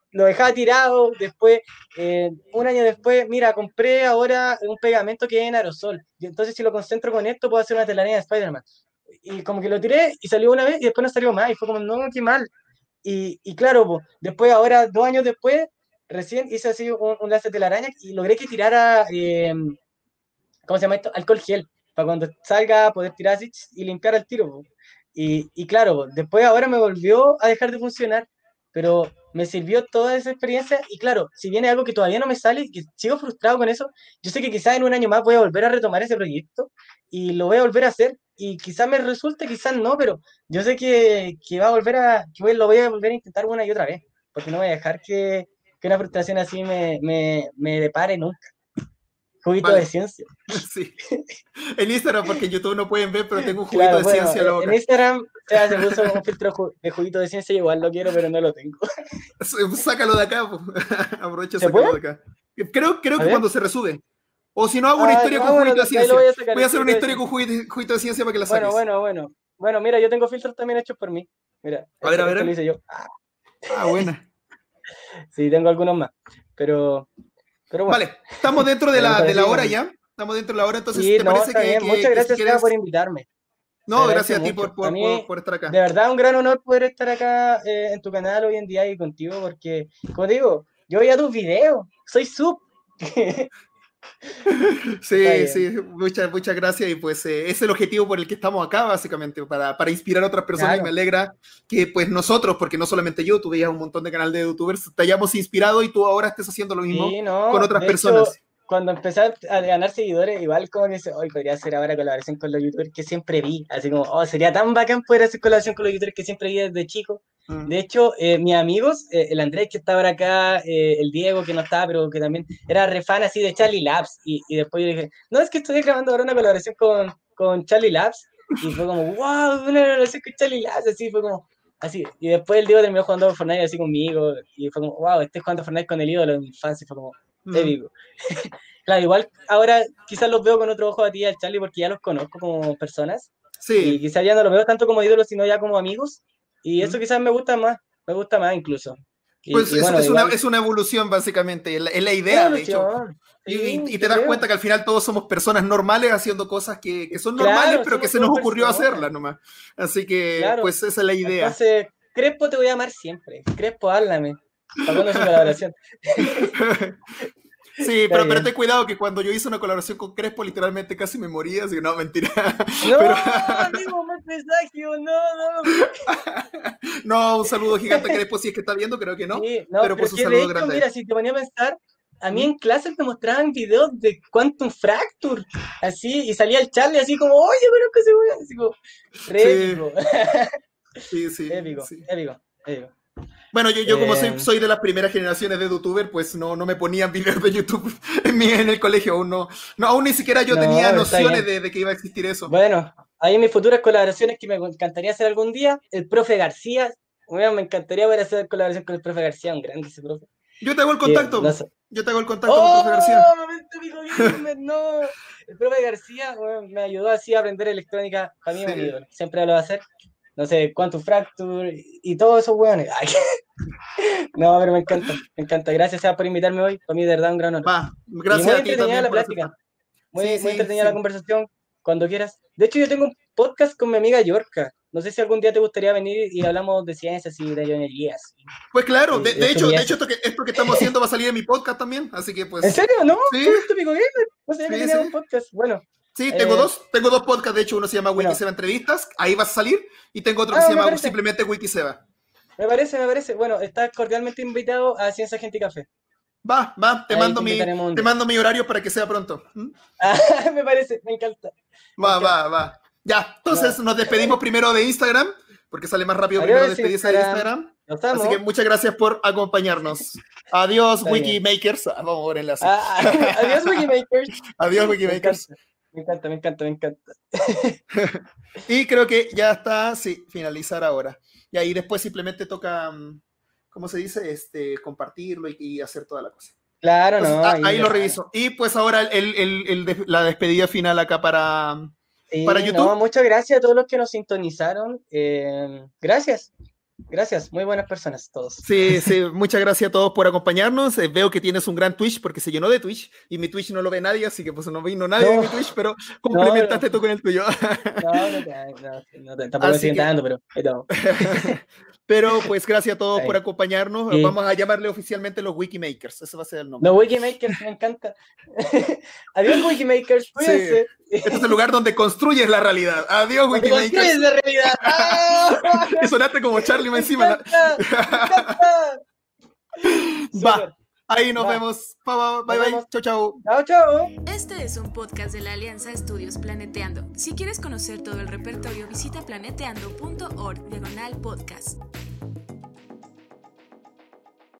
lo dejaba tirado, después, eh, un año después, mira, compré ahora un pegamento que es en aerosol, y entonces si lo concentro con esto puedo hacer una telaraña de Spider-Man. Y como que lo tiré y salió una vez y después no salió más, y fue como, no, qué mal. Y, y claro, po, después, ahora, dos años después, recién hice así un, un lance de telaraña y logré que tirara, eh, ¿cómo se llama esto? Alcohol gel, para cuando salga poder tirar así y limpiar el tiro, po. Y, y claro, po, después ahora me volvió a dejar de funcionar, pero me sirvió toda esa experiencia y claro, si viene algo que todavía no me sale y que sigo frustrado con eso, yo sé que quizás en un año más voy a volver a retomar ese proyecto y lo voy a volver a hacer y quizás me resulte, quizás no, pero yo sé que, que va a volver a, que voy- lo voy a volver a intentar una y otra vez, porque no voy a dejar que, que una frustración así me, me, me depare nunca. Juguito de Vale, ciencia. sí. En Instagram, porque en YouTube no pueden ver, pero tengo un juguito Claro, de bueno, ciencia en la eh, en boca. Instagram ya se puso un filtro ju- de juguito de ciencia, igual lo quiero, pero no lo tengo. Sácalo de acá, po. Aprovecha, ¿Se sácalo puede? de acá. Creo, creo A que ver. cuando se resube. O si no, hago una Ah, historia ah, con bueno, juguito de de ahí lo ciencia. voy a sacar, Voy el a hacer una juguito de historia con ciencia. juguito juguito de ciencia para que la Bueno, saques. bueno, bueno. Bueno, mira, yo tengo filtros también hechos por mí. Mira, A ver, este, a este lo ver. hice yo. Ah, buena. Sí, tengo algunos más. Pero, pero bueno, Vale, estamos dentro de eh, me la, de la parece hora que... ya. Estamos dentro de la hora, entonces, Sí, ¿te no, parece está que, bien. que, Muchas que si gracias, Seba, quieres... por invitarme. Se No, agradece gracias a ti mucho. por, A por, por, mí, por estar acá. de verdad, un gran honor poder estar acá eh, en tu canal hoy en día y contigo, porque, como te digo, yo veía tus videos. Soy sub. Está Sí, bien. sí, muchas, muchas gracias y pues eh, es el objetivo por el que estamos acá básicamente, para, para inspirar a otras personas y me Claro. alegra que pues nosotros, porque no solamente yo, tú veías un montón de canales de youtubers, te hayamos inspirado y tú ahora estés haciendo lo mismo Sí, con no, otras de hecho, personas. cuando empecé a ganar seguidores, igual como que dice, hoy podría hacer ahora colaboración con los youtubers que siempre vi, así como, oh, sería tan bacán poder hacer colaboración con los youtubers que siempre vi desde chico. Mm. De hecho, eh, mis amigos, eh, el Andrés que está ahora acá, eh, el Diego que no estaba, pero que también era re fan así de Charlie Labs, y, y después yo dije, no, es que estoy grabando ahora una colaboración con, con Charlie Labs, y fue como, wow, una colaboración con Charlie Labs, así fue como, así, y después el Diego terminó jugando Fortnite así conmigo, y fue como, wow, estoy jugando Fortnite con el ídolo de mi infancia, y fue como, Mm. épico. Claro, igual ahora quizás los veo con otro ojo a ti y al Charlie porque ya los conozco como personas, y Sí. quizás ya no los veo tanto como ídolos, sino ya como amigos, y eso Mm. quizás me gusta más, me gusta más incluso. Pues Y, y es, bueno, es, una, igual, es una evolución básicamente, es la, es la una idea de hecho. evolución, Y, y- sí, y te yo das creo. cuenta que al final todos somos personas normales haciendo cosas que, que son normales, Claro, pero que somos se nos todos ocurrió personas, hacerlas nomás. Así que, claro. pues esa es la idea. Entonces, Crespo te voy a amar siempre. Crespo, háblame. ¿Para cuándo su colaboración? Sí, Está pero, pero bien. ten cuidado que cuando yo hice una colaboración con Crespo, literalmente casi me moría, así que no, mentira. No, Pero, amigo, más presagio, no, no. no, un saludo gigante a Crespo, si es que está viendo, creo que no, Sí, no, pero pero pues es un que de saludo hecho, grande a él. mira, si te ponía a pensar, a mí ¿Mm? en clases me mostraban videos de Quantum Fracture, así, y salía el Charlie así como, oye, pero es que se voy así como, re Sí, épico, sí, sí, épico, sí. épico, épico. Bueno, yo, yo como soy, Eh, soy de las primeras generaciones de youtuber, pues no, no me ponían videos de YouTube en, mi, en el colegio, aún no, no, aún ni siquiera yo no, tenía pero está nociones bien. de, de que iba a existir eso. Bueno, ahí mis futuras colaboraciones que me encantaría hacer algún día, el profe García, bueno, me encantaría poder hacer colaboración con el profe García, un grande ese profe. Yo te hago el Que contacto, no sé. yo te hago el contacto con el profe García. ¡Oh! Momento Pico Gamer, no. El profe García, bueno, me ayudó así a aprender electrónica. Para mí es un Sí. ídolo. Siempre lo va a hacer. No sé, Quantum Fracture y, y todos esos weones. Ay, no, pero me encanta. Me encanta. Gracias Seba, por invitarme hoy. Para mí, de verdad, un gran honor. Va, Y gracias muy a ti entretenida también la por aceptar. plática. Sí, Muy, muy sí, entretenida la sí. conversación. Cuando quieras. De hecho, yo tengo un podcast con mi amiga Yorka. No sé si algún día te gustaría venir y hablamos de ciencias y de ingenierías. Pues claro, Y, de, y de de hecho, de hecho estupideces. esto que, esto que estamos haciendo va a salir en mi podcast también, así que ¿En pues, serio? ¿No? sí, Momento Pico Gamer. No sabía que sí, tenía un sí. podcast. Bueno. Sí, tengo Eh, dos, tengo dos podcasts, de hecho uno se llama bueno, Wikiseba Entrevistas, ahí vas a salir, y tengo otro que ah, se me llama parece, simplemente Wikiseba. me parece, me parece. Bueno, estás cordialmente invitado a Ciencia, Gente y Café. Va, va, te Ahí mando te mi, invitaremos un te día. mando mi horario para que sea pronto. ¿Mm? Ah, me parece, me encanta, me Va, encanta. va, va. Ya, entonces No. nos despedimos primero de Instagram, porque sale más rápido primero Adiós, despedirse de Instagram. Instagram. Nos Así que vemos. muchas gracias por acompañarnos. Adiós, Está bien. Wikimakers. Ah, vamos a ponerle así. Ah, adiós, Wikimakers. Adiós, Me Wikimakers. encanta, me encanta, me encanta, me encanta. Y creo que ya está, sí, finalizar ahora. Y ahí después simplemente toca, mm, ¿cómo se dice? Este, compartirlo y, y hacer toda la cosa. Claro, Entonces, no, ah, ahí ahí de lo pana. reviso. Y pues ahora el, el, el de- la despedida final acá para, para Sí, no, YouTube. muchas gracias a todos los que nos sintonizaron. Eh, gracias. Gracias, muy buenas personas todos. Sí, sí, muchas gracias a todos por acompañarnos. Eh, veo que tienes un gran Twitch porque se llenó de Twitch y mi Twitch no lo ve nadie, así que pues no vino nadie No. de mi Twitch, pero complementaste No, no. tú con el tuyo. No, no, no, no, no, tampoco me Así siguen que- dando, pero ahí estamos. Pero pues gracias a todos Ahí. por acompañarnos. Sí. Vamos a llamarle oficialmente los Wikimakers. Ese va a ser el nombre. Los Wikimakers, me encanta. Adiós, Wikimakers, cuídense. Este es el lugar donde construyes la realidad. Adiós, Donde construyes Wikimakers. la realidad. ¡Ah! Y sonaste como Charlie más Me encima. encanta, me encanta. Va, Súper. ahí nos Va. vemos. Bye, bye, Nos bye, bye. vemos. Chau, chau. Chao, chao. Este es un podcast de la Alianza Estudios Planeteando. Si quieres conocer todo el repertorio, visita planeteando punto org diagonal podcast.